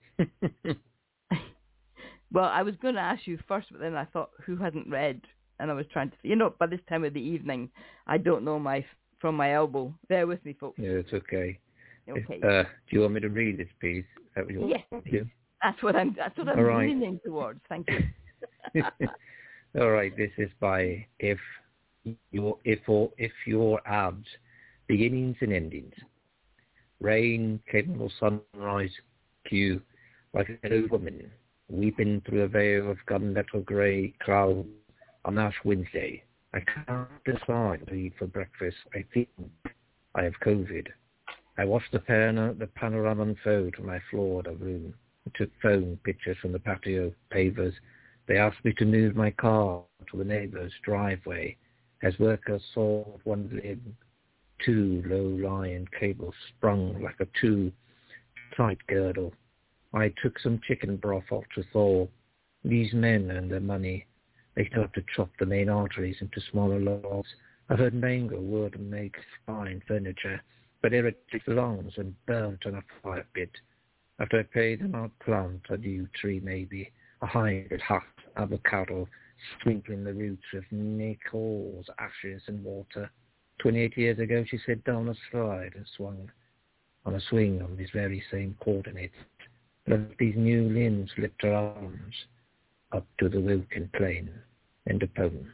Well, I was going to ask you first, but then I thought, who hadn't read? And I was trying to, you know, by this time of the evening, I don't know my from my elbow. Bear with me, folks. Yeah, it's okay. Okay. Uh, do you want me to read this piece? That was your Yes. do? That's what I'm. That's what I'm All right. leaning towards. Thank you. All right. This is by if your if or if your abs, beginnings and endings. Rain, capable sunrise, cue like an old woman weeping through a veil of gunmetal grey cloud on Ash Wednesday. I can't decide to eat for breakfast. I think I have COVID. I watched the, pan- the panorama unfold on my Florida room. I took phone pictures from the patio pavers. They asked me to move my car to the neighbor's driveway as workers saw one limb, two low-lying cables sprung like a too-tight girdle. I took some chicken broth off to thaw. These men and their money. They start to chop the main arteries into smaller logs. I've heard mango wood and make fine furniture, but irritates lungs and burnt on a fire pit. After I pay them out, plant a new tree maybe, a hybrid hut, avocado, sprinkling the roots with Nicole's ashes and water. Twenty-eight years ago she sat down a slide and swung on a swing on these very same coordinates. But these new limbs lift her arms up to the Wilkin plain. End of poem.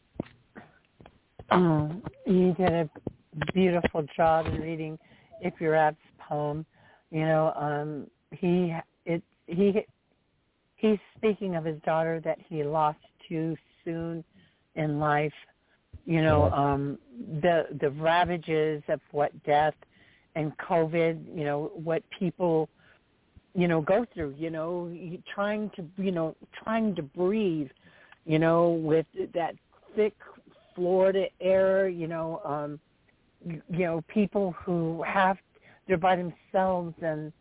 Um, you did a beautiful job in reading If Your Ab's poem. You know, um, he it he he's speaking of his daughter that he lost too soon in life. You know, um, the the ravages of what death and COVID. You know, what people you know go through. You know, trying to you know trying to breathe. You know, with that thick Florida air. You know, um, you, you know people who have they're by themselves and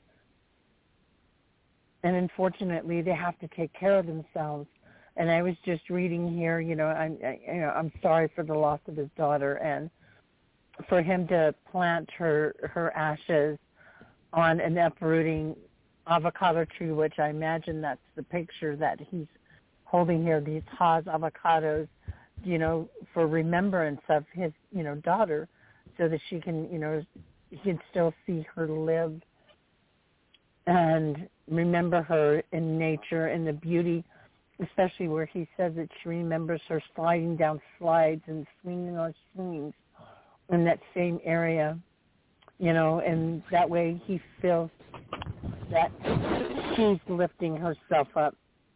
and unfortunately they have to take care of themselves. And I was just reading here, you know, I'm I, you know I'm sorry for the loss of his daughter, and for him to plant her her ashes on an uprooting avocado tree, which I imagine that's the picture that he's holding here, these Haas avocados, you know, for remembrance of his, you know, daughter, so that she can, you know, he can still see her live and remember her in nature and the beauty, especially where he says that she remembers her sliding down slides and swinging on swings in that same area, you know, and that way he feels that she's lifting herself up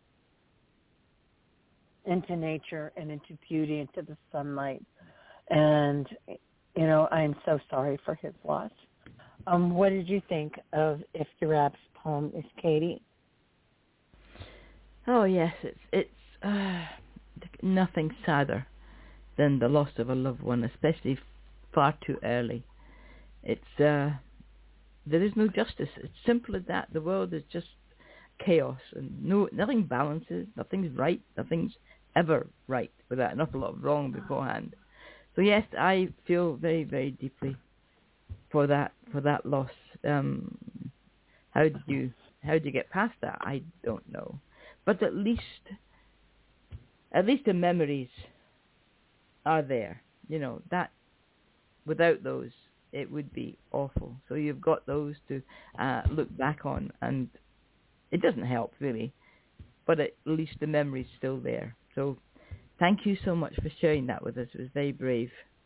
into nature and into beauty, into the sunlight. And, you know, I'm so sorry for his loss. Um, what did you think of If Your Ab's poem, Miss Katie? Oh yes, it's it's uh, nothing sadder than the loss of a loved one, especially far too early. It's uh, there is no justice. It's simple as that. The world is just chaos, and no nothing balances. Nothing's right. Nothing's ever right without an awful lot of wrong beforehand. So yes, I feel very very deeply for that for that loss. Um, how did you how did you get past that? I don't know. But at least, at least the memories are there. You know, that without those, it would be awful. So you've got those to uh, look back on, and it doesn't help really, but at least the memory's still there. So thank you so much for sharing that with us. It was very brave.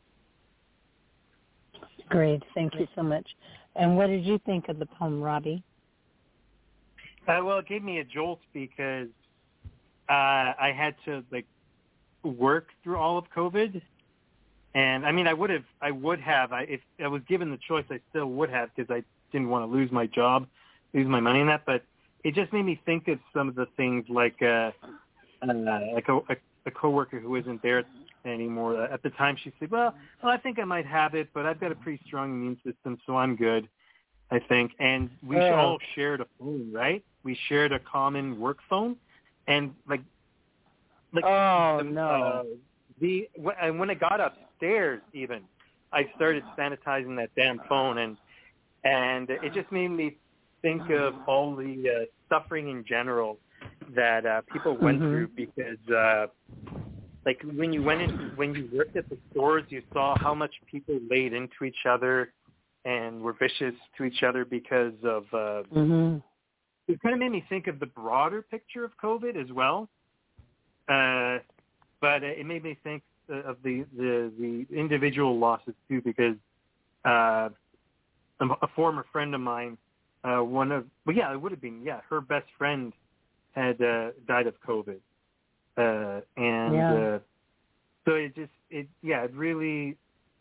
Great. Thank you so much. And what did you think of the poem, Robbie? Uh, well, it gave me a jolt because uh, I had to like work through all of COVID, and I mean, I would have, I would have, I, if I was given the choice, I still would have because I didn't want to lose my job, lose my money in that. But it just made me think of some of the things like, uh, uh, like a, a, a coworker who isn't there anymore. At the time, she said, "Well, well, I think I might have it, but I've got a pretty strong immune system, so I'm good." I think, and we oh. all shared a phone, right? We shared a common work phone, and like, like oh the, no, uh, the and when it got upstairs, even I started sanitizing that damn phone, and and it just made me think of all the uh, suffering in general that uh, people went mm-hmm. through because, uh, like, when you went in, when you worked at the stores, you saw how much people laid into each other and were vicious to each other because of. Uh, mm-hmm. It kind of made me think of the broader picture of COVID as well, uh, but it made me think of the the, the individual losses too, because uh, a, a former friend of mine. Uh, one of, well, yeah, it would have been, yeah, her best friend had uh, died of COVID, uh, and yeah. uh, so it just, it, yeah, it really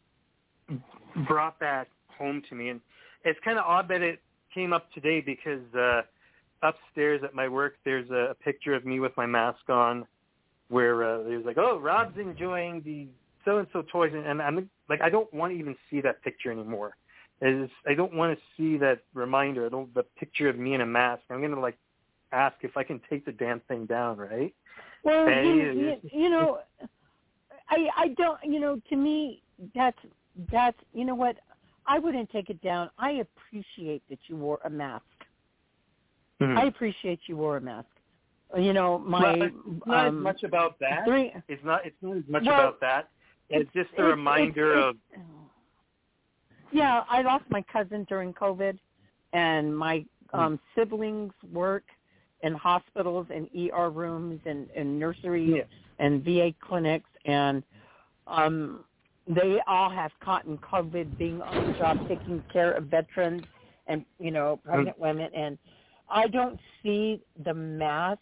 brought that home to me, and it's kind of odd that it came up today because uh, upstairs at my work, there's a, a picture of me with my mask on, where uh, there's like, oh, Rob's enjoying the so and so toys, and, and I'm like, I don't want to even see that picture anymore. Is I don't want to see that reminder. I don't the picture of me in a mask. I'm gonna like ask if I can take the damn thing down, right? Well, and, you, you, you know, I I don't. You know, to me, that's that's. You know what? I wouldn't take it down. I appreciate that you wore a mask. Mm-hmm. I appreciate you wore a mask. You know, my well, it's not um, as much about that. Three, it's not. It's not as much well, about that. It's, it's just a it's, reminder it's, it's, of. Yeah, I lost my cousin during COVID, and my um, siblings work in hospitals and E R rooms and, and nurseries yeah. and V A clinics, and um, they all have caught in COVID being on the job taking care of veterans and, you know, pregnant mm-hmm. women. And I don't see the mask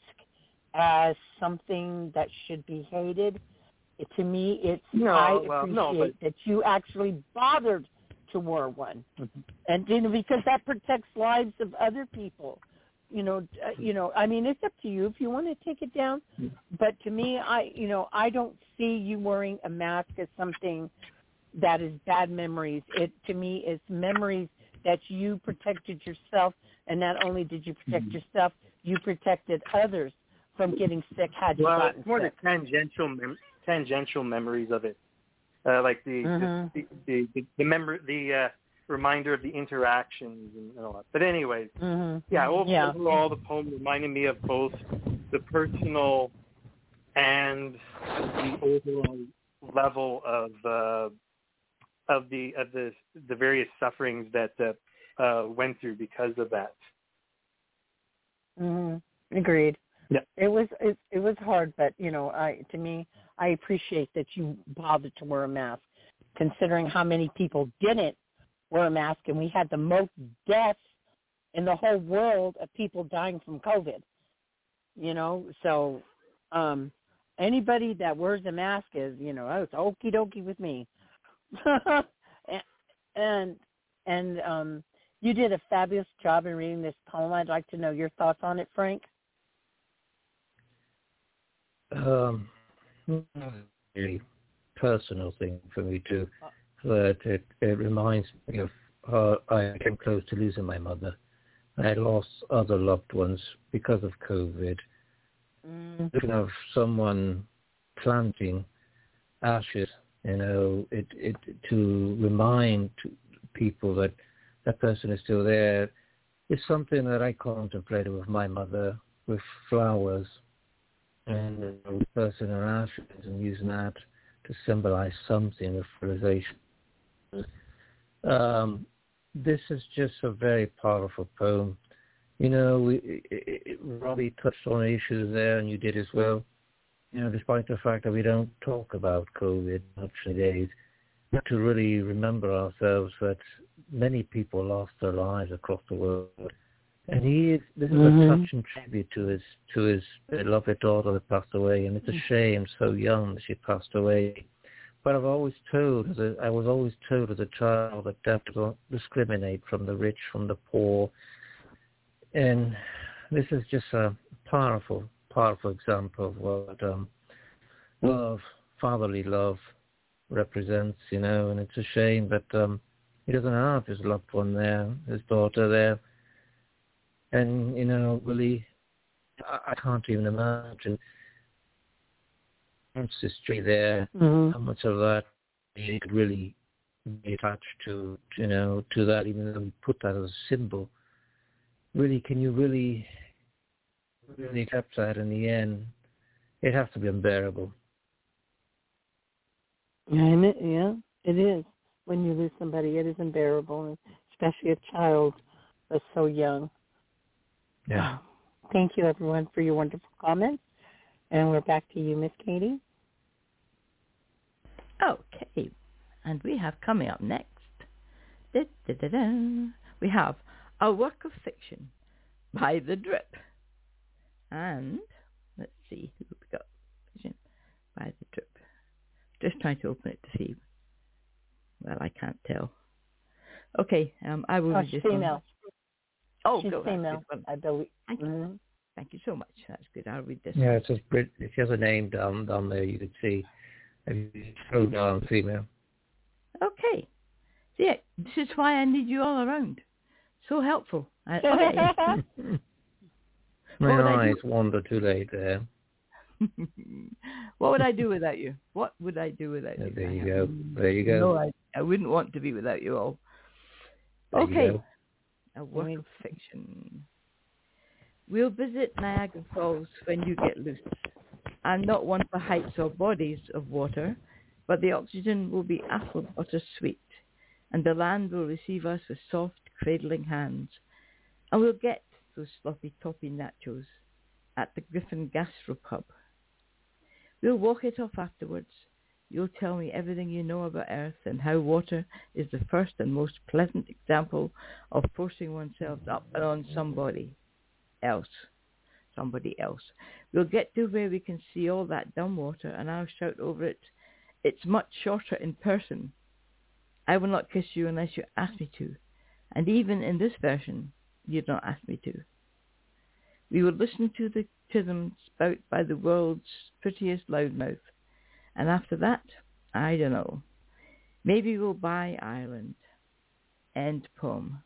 as something that should be hated. It, to me, it's no, I well, appreciate no, but... that you actually bothered to wear one, mm-hmm. and you know, because that protects lives of other people. You know, uh, you know. I mean, it's up to you if you want to take it down. Mm-hmm. But to me, I, you know, I don't see you wearing a mask as something that is bad memories. It to me is memories that you protected yourself, and not only did you protect mm-hmm. yourself, you protected others from getting sick. Had you well, gotten it's more sick. the tangential mem- tangential memories of it. Uh, like the, mm-hmm. the, the the the member the uh, reminder of the interactions and all that. But anyways, mm-hmm. yeah, overall, yeah. overall the poem reminded me of both the personal and the overall level of uh, of the of the the various sufferings that uh, uh, went through because of that. Mm-hmm. Agreed. Yeah. It was it, it was hard, but you know, I to me, I appreciate that you bothered to wear a mask, considering how many people didn't wear a mask, and we had the most deaths in the whole world of people dying from COVID. You know, so um, anybody that wears a mask is, you know, oh, it's okie dokie with me. and and um, you did a fabulous job in reading this poem. I'd like to know your thoughts on it, Frank. Um, really personal thing for me too. That it, it reminds me of how I came close to losing my mother. I lost other loved ones because of COVID. Mm. Thinking of someone planting ashes, you know, it, it to remind people that that person is still there. It's something that I contemplated with my mother, with flowers. And the person in ashes and using that to symbolize something of realization. Um, this is just a very powerful poem. You know, we, it, it, Robbie touched on issues there, and you did as well. You know, despite the fact that we don't talk about COVID much nowadays, we have to really remember ourselves that many people lost their lives across the world. And he is, this is mm-hmm. a touching tribute to his to his beloved daughter that passed away, and it's a shame, so young, that she passed away. But I've always told, as a, I was always told as a child that death does not discriminate from the rich, from the poor. And this is just a powerful, powerful example of what um, love, fatherly love represents, you know, and it's a shame that um, He doesn't have his loved one there, his daughter there. And, you know, really, I, I can't even imagine ancestry there, mm-hmm. how much of that he could really be attached to, you know, to that, even though we put that as a symbol. Really, can you really, really accept that in the end? It has to be unbearable. And it, yeah, it is. When you lose somebody, it is unbearable, especially a child that's so young. Yeah. Thank you, everyone, for your wonderful comments. And we're back to you, Miss Katie. Okay. And we have coming up next, da, da, da, da, we have A Work of Fiction by The Drip. And let's see who we got. Fiction by The Drip. Just trying to open it to see. Well, I can't tell. Okay, um, I will oh, read this female. one. Oh, she's go, female, I believe. Thank you. Mm-hmm. Thank you so much. That's good. I'll read this Yeah, one. it says Brit. If she has a name down down there, you could see. If you scroll down, female. Okay. So yeah, this is why I need you all around. So helpful. I, okay. My eyes wander too late there. What would I do without you? What would I do without Yeah, you? there you go. There you go. No, I, I wouldn't want to be without you all. There okay. You go. A work of fiction. We'll visit Niagara Falls when you get loose. I'm not one for heights or bodies of water, but the oxygen will be apple butter sweet, and the land will receive us with soft, cradling hands. And we'll get those sloppy toppy nachos at the Griffin Gastro Pub. We'll walk it off afterwards. You'll tell me everything you know about Earth and how water is the first and most pleasant example of forcing oneself up and on somebody else. Somebody else. We'll get to where we can see all that dumb water, and I'll shout over it, "It's much shorter in person." I will not kiss you unless you ask me to, and even in this version, you'd not ask me to. We will listen to the to them spout by the world's prettiest loudmouth, and after that, I don't know. Maybe we'll buy Ireland. End poem.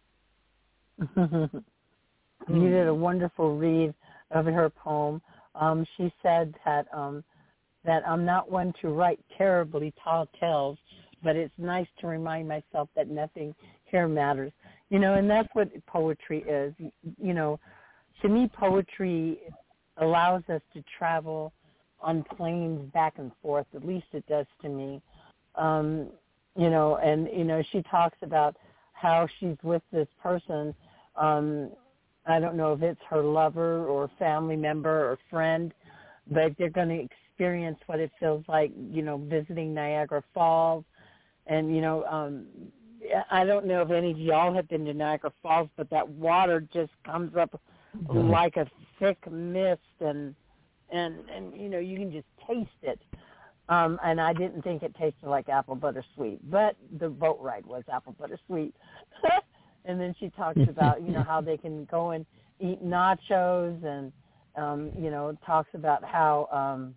You did a wonderful read of her poem. Um, she said that um, that I'm not one to write terribly tall tales, but it's nice to remind myself that nothing here matters. You know, and that's what poetry is. You know, to me, poetry allows us to travel on planes back and forth. At least it does to me. Um, you know, and, you know, she talks about how she's with this person. Um, I don't know if it's her lover or family member or friend, but they're going to experience what it feels like, you know, visiting Niagara Falls. And, you know, um, I don't know if any of y'all have been to Niagara Falls, but that water just comes up mm-hmm. like a thick mist, and, and, and, you know, you can just taste it. Um, and I didn't think it tasted like apple butter sweet, but the boat ride was apple butter sweet. And then she talks about, you know, how they can go and eat nachos, and, um, you know, talks about how um,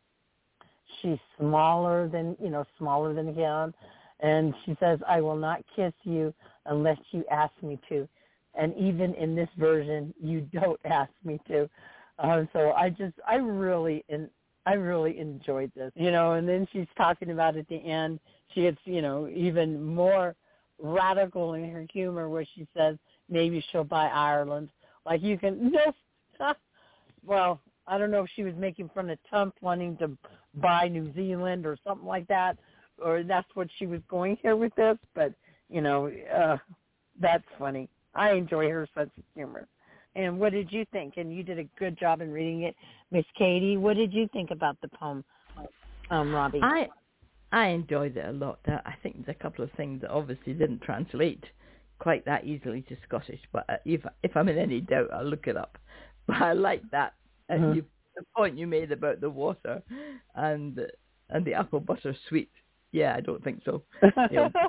she's smaller than, you know, smaller than him. And she says, I will not kiss you unless you ask me to. And even in this version, you don't ask me to. Uh, so I just, I really, in, I really enjoyed this, you know. And then she's talking about at the end, she gets, you know, even more radical in her humor, where she says maybe she'll buy Ireland. Like, you can no well, I don't know if she was making fun of Trump wanting to buy New Zealand or something like that, or that's what she was going here with this, but you know, uh that's funny. I enjoy her sense of humor. And what did you think? And you did a good job in reading it, Miss Katie. What did you think about the poem, um, Robbie? I I enjoyed it a lot. I think there's a couple of things that obviously didn't translate quite that easily to Scottish, but if if I'm in any doubt, I'll look it up. But I like that. Mm-hmm. And you, the point you made about the water and and the apple butter sweet. Yeah, I don't think so. You know.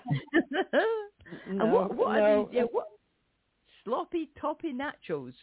no, and what, what no. are these, yeah, what sloppy toppy nachos?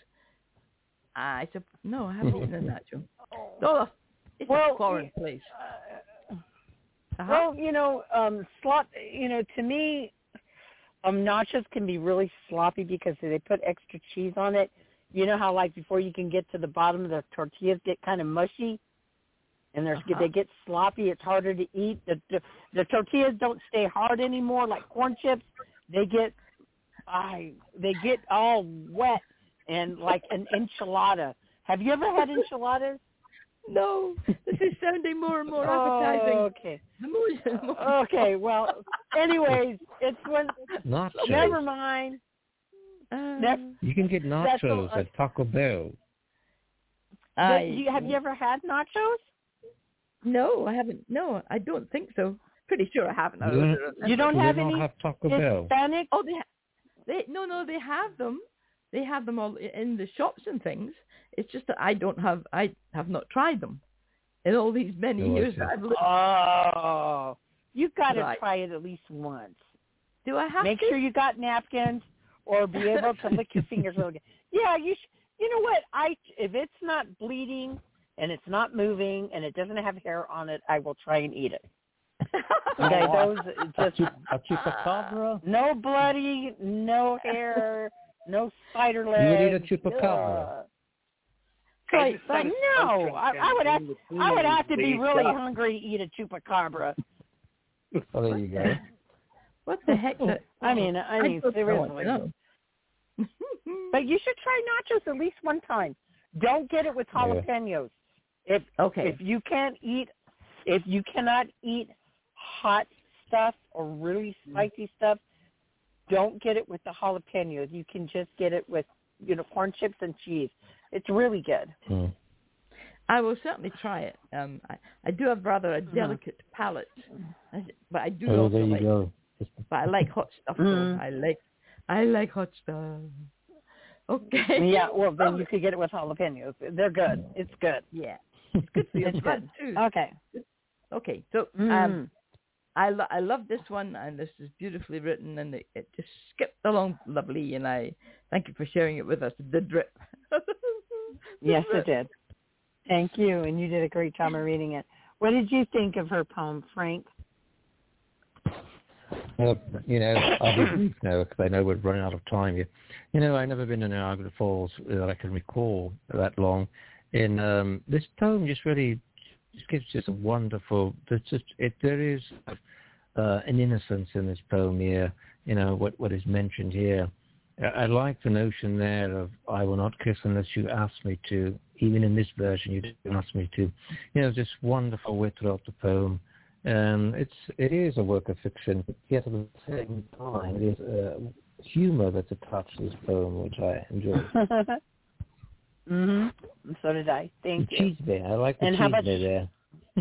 I said no, I haven't eaten a nacho. No, it's well, a foreign place. Uh, Uh-huh. Well, you know, um, slot. You know, to me, um, nachos can be really sloppy because they put extra cheese on it. You know how, like, before you can get to the bottom of the tortillas get kind of mushy, and they're, uh-huh. they get sloppy. It's harder to eat. The, the the tortillas don't stay hard anymore like corn chips. They get, I they get all wet and like an enchilada. Have you ever had enchiladas? No, this is sounding more and more appetizing. Oh, okay. Okay, well, anyways, it's when, nachos. Never mind. Uh, never, you can get nachos a, at Taco Bell. I, you, have you ever had nachos? No, I haven't. No, I don't think so. Pretty sure I haven't. You don't, you don't you have don't any have Taco Bell. Hispanic? Oh, they, they, no, no, they have them. They have them all in the shops and things. It's just that I don't have, I have not tried them in all these many oh, years that I've lived. Oh, you've got to right. try it at least once. Do I have Make to? sure you got napkins or be able to lick your fingers. Yeah, you sh- You know what? I If it's not bleeding and it's not moving and it doesn't have hair on it, I will try and eat it. Okay, those just a chupacabra? No bloody, no hair, no spider legs. You would eat a chupacabra. Right, but no, I, I would have. I would have to be really hungry to eat a chupacabra. Oh, there you go. What the heck? That, I mean, I mean, I seriously. But you should try nachos at least one time. Don't get it with jalapenos. Yeah. If okay, if you can't eat, if you cannot eat hot stuff or really spicy stuff, don't get it with the jalapenos. You can just get it with, you know, corn chips and cheese. It's really good. Mm. I will certainly try it. Um, I, I do have rather a delicate mm. palate, but I do oh, also there you like. Go. But I like hot stuff. Mm. Though. I like, I like hot stuff. Okay. Yeah. Well, then you could get it with jalapenos. They're good. It's good. Yeah. It's good for your it's blood good. too. Okay. Okay. So mm. um, I lo- I love this one, and this is beautifully written, and it, it just skipped along lovely, and I thank you for sharing it with us. The drip. the yes, drip. it did. Thank you, and you did a great job of reading it. What did you think of her poem, Frank? Well, you know, I'll be brief now because I know we're running out of time here. You know, I've never been in Niagara Falls that I can recall that long. In um, this poem, just really just gives just a wonderful. There's just it. There is uh, an innocence in this poem here. You know what what is mentioned here. I, I like the notion there of I will not kiss unless you ask me to. Even in this version, you didn't ask me to. You know, just wonderful wit throughout the poem. Um, it's it is a work of fiction, yet at the same time, it is uh, humor that's attached to this poem, which I enjoy. mhm. So did I. Thank the you. Cheese bit. I like the and cheese how about bit there.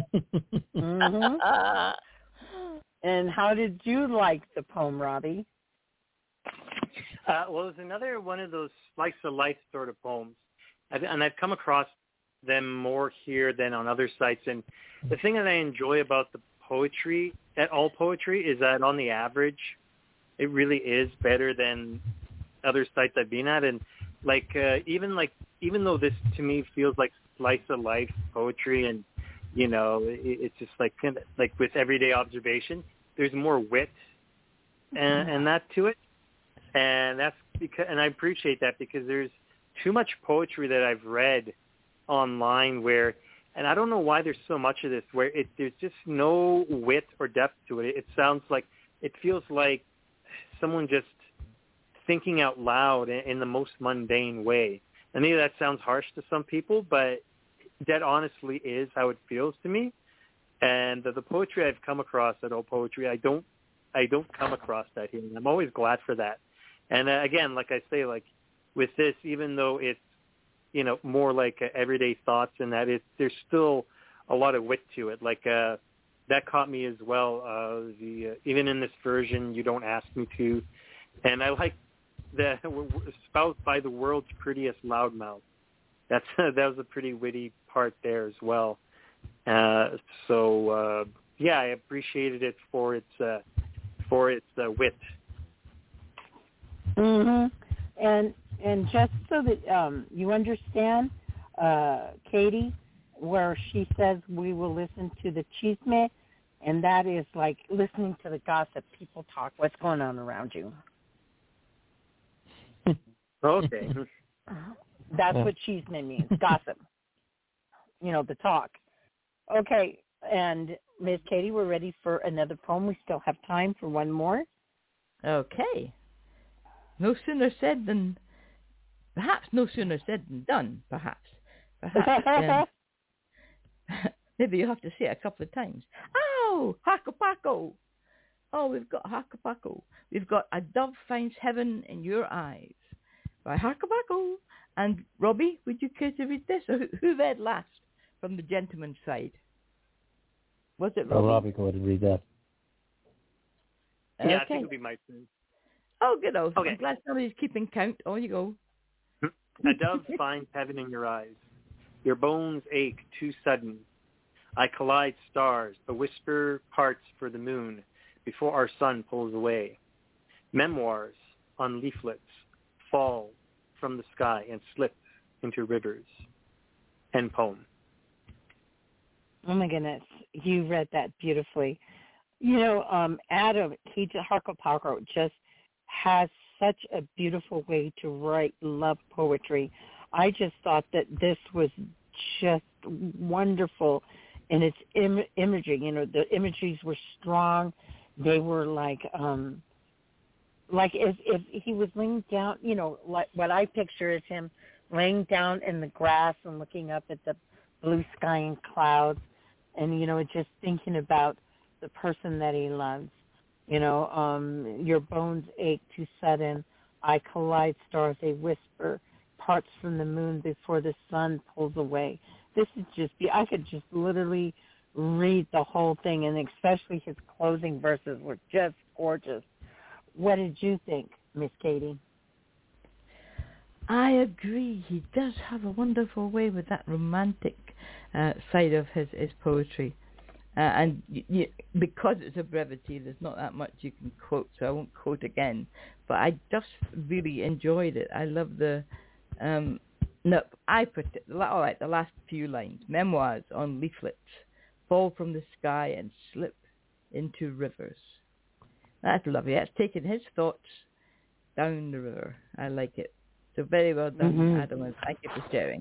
mhm. And how did you like the poem, Robbie? Uh, well, it's another one of those slice of life sort of poems, I've, and I've come across them more here than on other sites. And the thing that I enjoy about the poetry, at all poetry, is that on the average, it really is better than other sites I've been at. And like uh, even like even though this to me feels like slice of life poetry, and you know it, it's just like like with everyday observation, there's more wit and, and that to it, and that's because and I appreciate that because there's too much poetry that I've read online where, and I don't know why there's so much of this where it there's just no wit or depth to it. It sounds like it feels like someone just thinking out loud in, in the most mundane way. And maybe that sounds harsh to some people, but that honestly is how it feels to me. And the, the poetry I've come across at All Poetry, I don't I don't come across that here. And I'm always glad for that. And uh, again, like I say, like with this, even though it's you know, more like uh, everyday thoughts, and that it, there's still a lot of wit to it. Like uh, that caught me as well. Uh, the uh, even in this version, you don't ask me to, and I like the espoused by the world's prettiest loudmouth. That's that was a pretty witty part there as well. Uh, so uh, yeah, I appreciated it for its uh, for its uh, wit. Mhm. And. And just so that um, you understand, uh, Katie, where she says we will listen to the chisme and that is like listening to the gossip, people talk, what's going on around you. Okay. That's what chisme means, gossip. You know, the talk. Okay, and Miss Katie, we're ready for another poem. We still have time for one more. Okay. No sooner said than, perhaps no sooner said than done, perhaps. Perhaps. um, maybe you have to say it a couple of times. Oh, Hacapaco. Oh, we've got Hacapaco. We've got A Dove Finds Heaven in Your Eyes by Hacapaco. And Robbie, would you care to read this? Or who, who read last from the gentleman's side? Was it Robbie? Oh, Robbie, go ahead and read that. Yeah, okay. I think it'll be my turn. Oh, good. Oh, okay. I'm glad somebody's keeping count. Oh, you go. A dove finds heaven in your eyes. Your bones ache too sudden. I collide stars. A whisper parts for the moon before our sun pulls away. Memoirs on leaflets fall from the sky and slip into rivers. End poem. Oh my goodness, you read that beautifully. You know, um, Adam, he Hacapaco just has such a beautiful way to write love poetry. I just thought that this was just wonderful in its Im- imagery. You know, the imageries were strong. They were like, um, like if, if he was laying down, you know, like what I picture is him laying down in the grass and looking up at the blue sky and clouds, and, you know, just thinking about the person that he loves. You know, um, your bones ache too sudden. I collide stars, they whisper, parts from the moon before the sun pulls away. This is just, I could just literally read the whole thing, and especially his closing verses were just gorgeous. What did you think, Miss Katie? I agree. He does have a wonderful way with that romantic uh, side of his, his poetry. Uh, and y- y- because it's a brevity, there's not that much you can quote, so I won't quote again. But I just really enjoyed it. I love the, um, no, I put it, all right, the last few lines. Memoirs on leaflets fall from the sky and slip into rivers. That's lovely. That's taking his thoughts down the river. I like it. So very well done, mm-hmm. Adam, and thank you for sharing.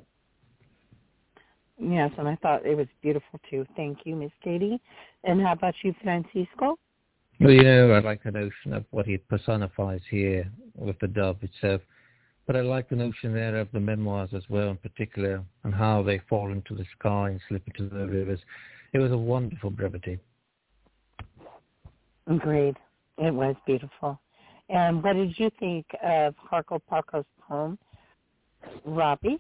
Yes, and I thought it was beautiful too. Thank you, Miss Katie. And how about you, Francisco? Well, you know, I like the notion of what he personifies here with the dove itself. But I like the notion there of the memoirs as well, in particular, and how they fall into the sky and slip into the rivers. It was a wonderful brevity. Agreed. It was beautiful. And what did you think of Hacapaco's poem, Robbie?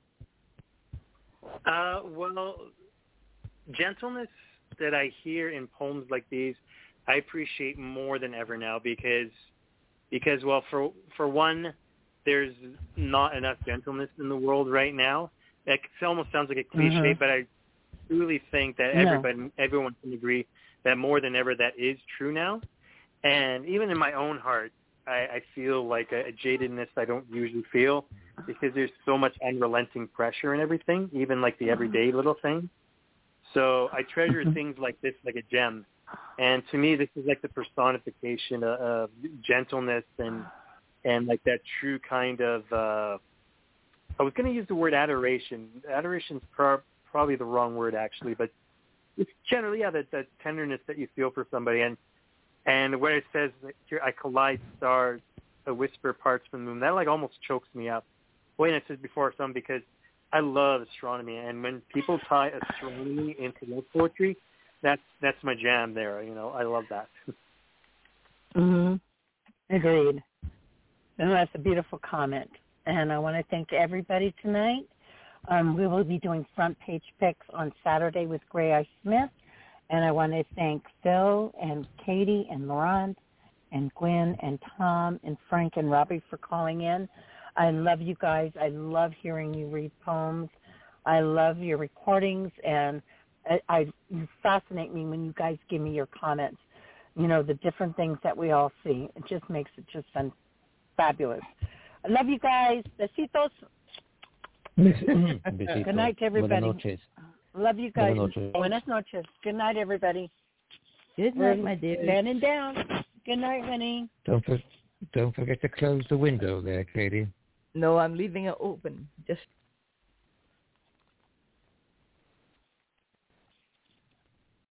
Uh, well, gentleness that I hear in poems like these, I appreciate more than ever now because, because well, for for one, there's not enough gentleness in the world right now. It almost sounds like a cliche, mm-hmm. but I truly think that everybody, no. everyone can agree that more than ever that is true now. And even in my own heart, I, I feel like a, a jadedness I don't usually feel because there's so much unrelenting pressure in everything, even like the everyday little things. So I treasure mm-hmm. things like this like a gem. And to me, this is like the personification of, of gentleness and and like that true kind of, uh, I was going to use the word adoration. Adoration is pro- probably the wrong word actually, but it's generally, yeah, that, that tenderness that you feel for somebody. And And where it says, here, I collide stars, a whisper parts from the moon, that like almost chokes me up. Wait, I said before some because I love astronomy, and when people tie astronomy into love poetry, that's that's my jam there. You know, I love that. Mhm. Agreed. And that's a beautiful comment. And I want to thank everybody tonight. Um, we will be doing front page picks on Saturday with Gray Eye Smith. And I want to thank Phil and Katie and Laurent and Gwen and Tom and Frank and Robbie for calling in. I love you guys. I love hearing you read poems. I love your recordings, and I, I you fascinate me when you guys give me your comments. You know, the different things that we all see. It just makes it just fun, fabulous. I love you guys. Besitos. Besitos. Good night to everybody. Buenas noches. Love you guys. Buenas noches. Buenas noches. Good night, everybody. Good night, my dear. Standing down. Good night, honey. Don't for, don't forget to close the window there, Katie. No, I'm leaving it open. Just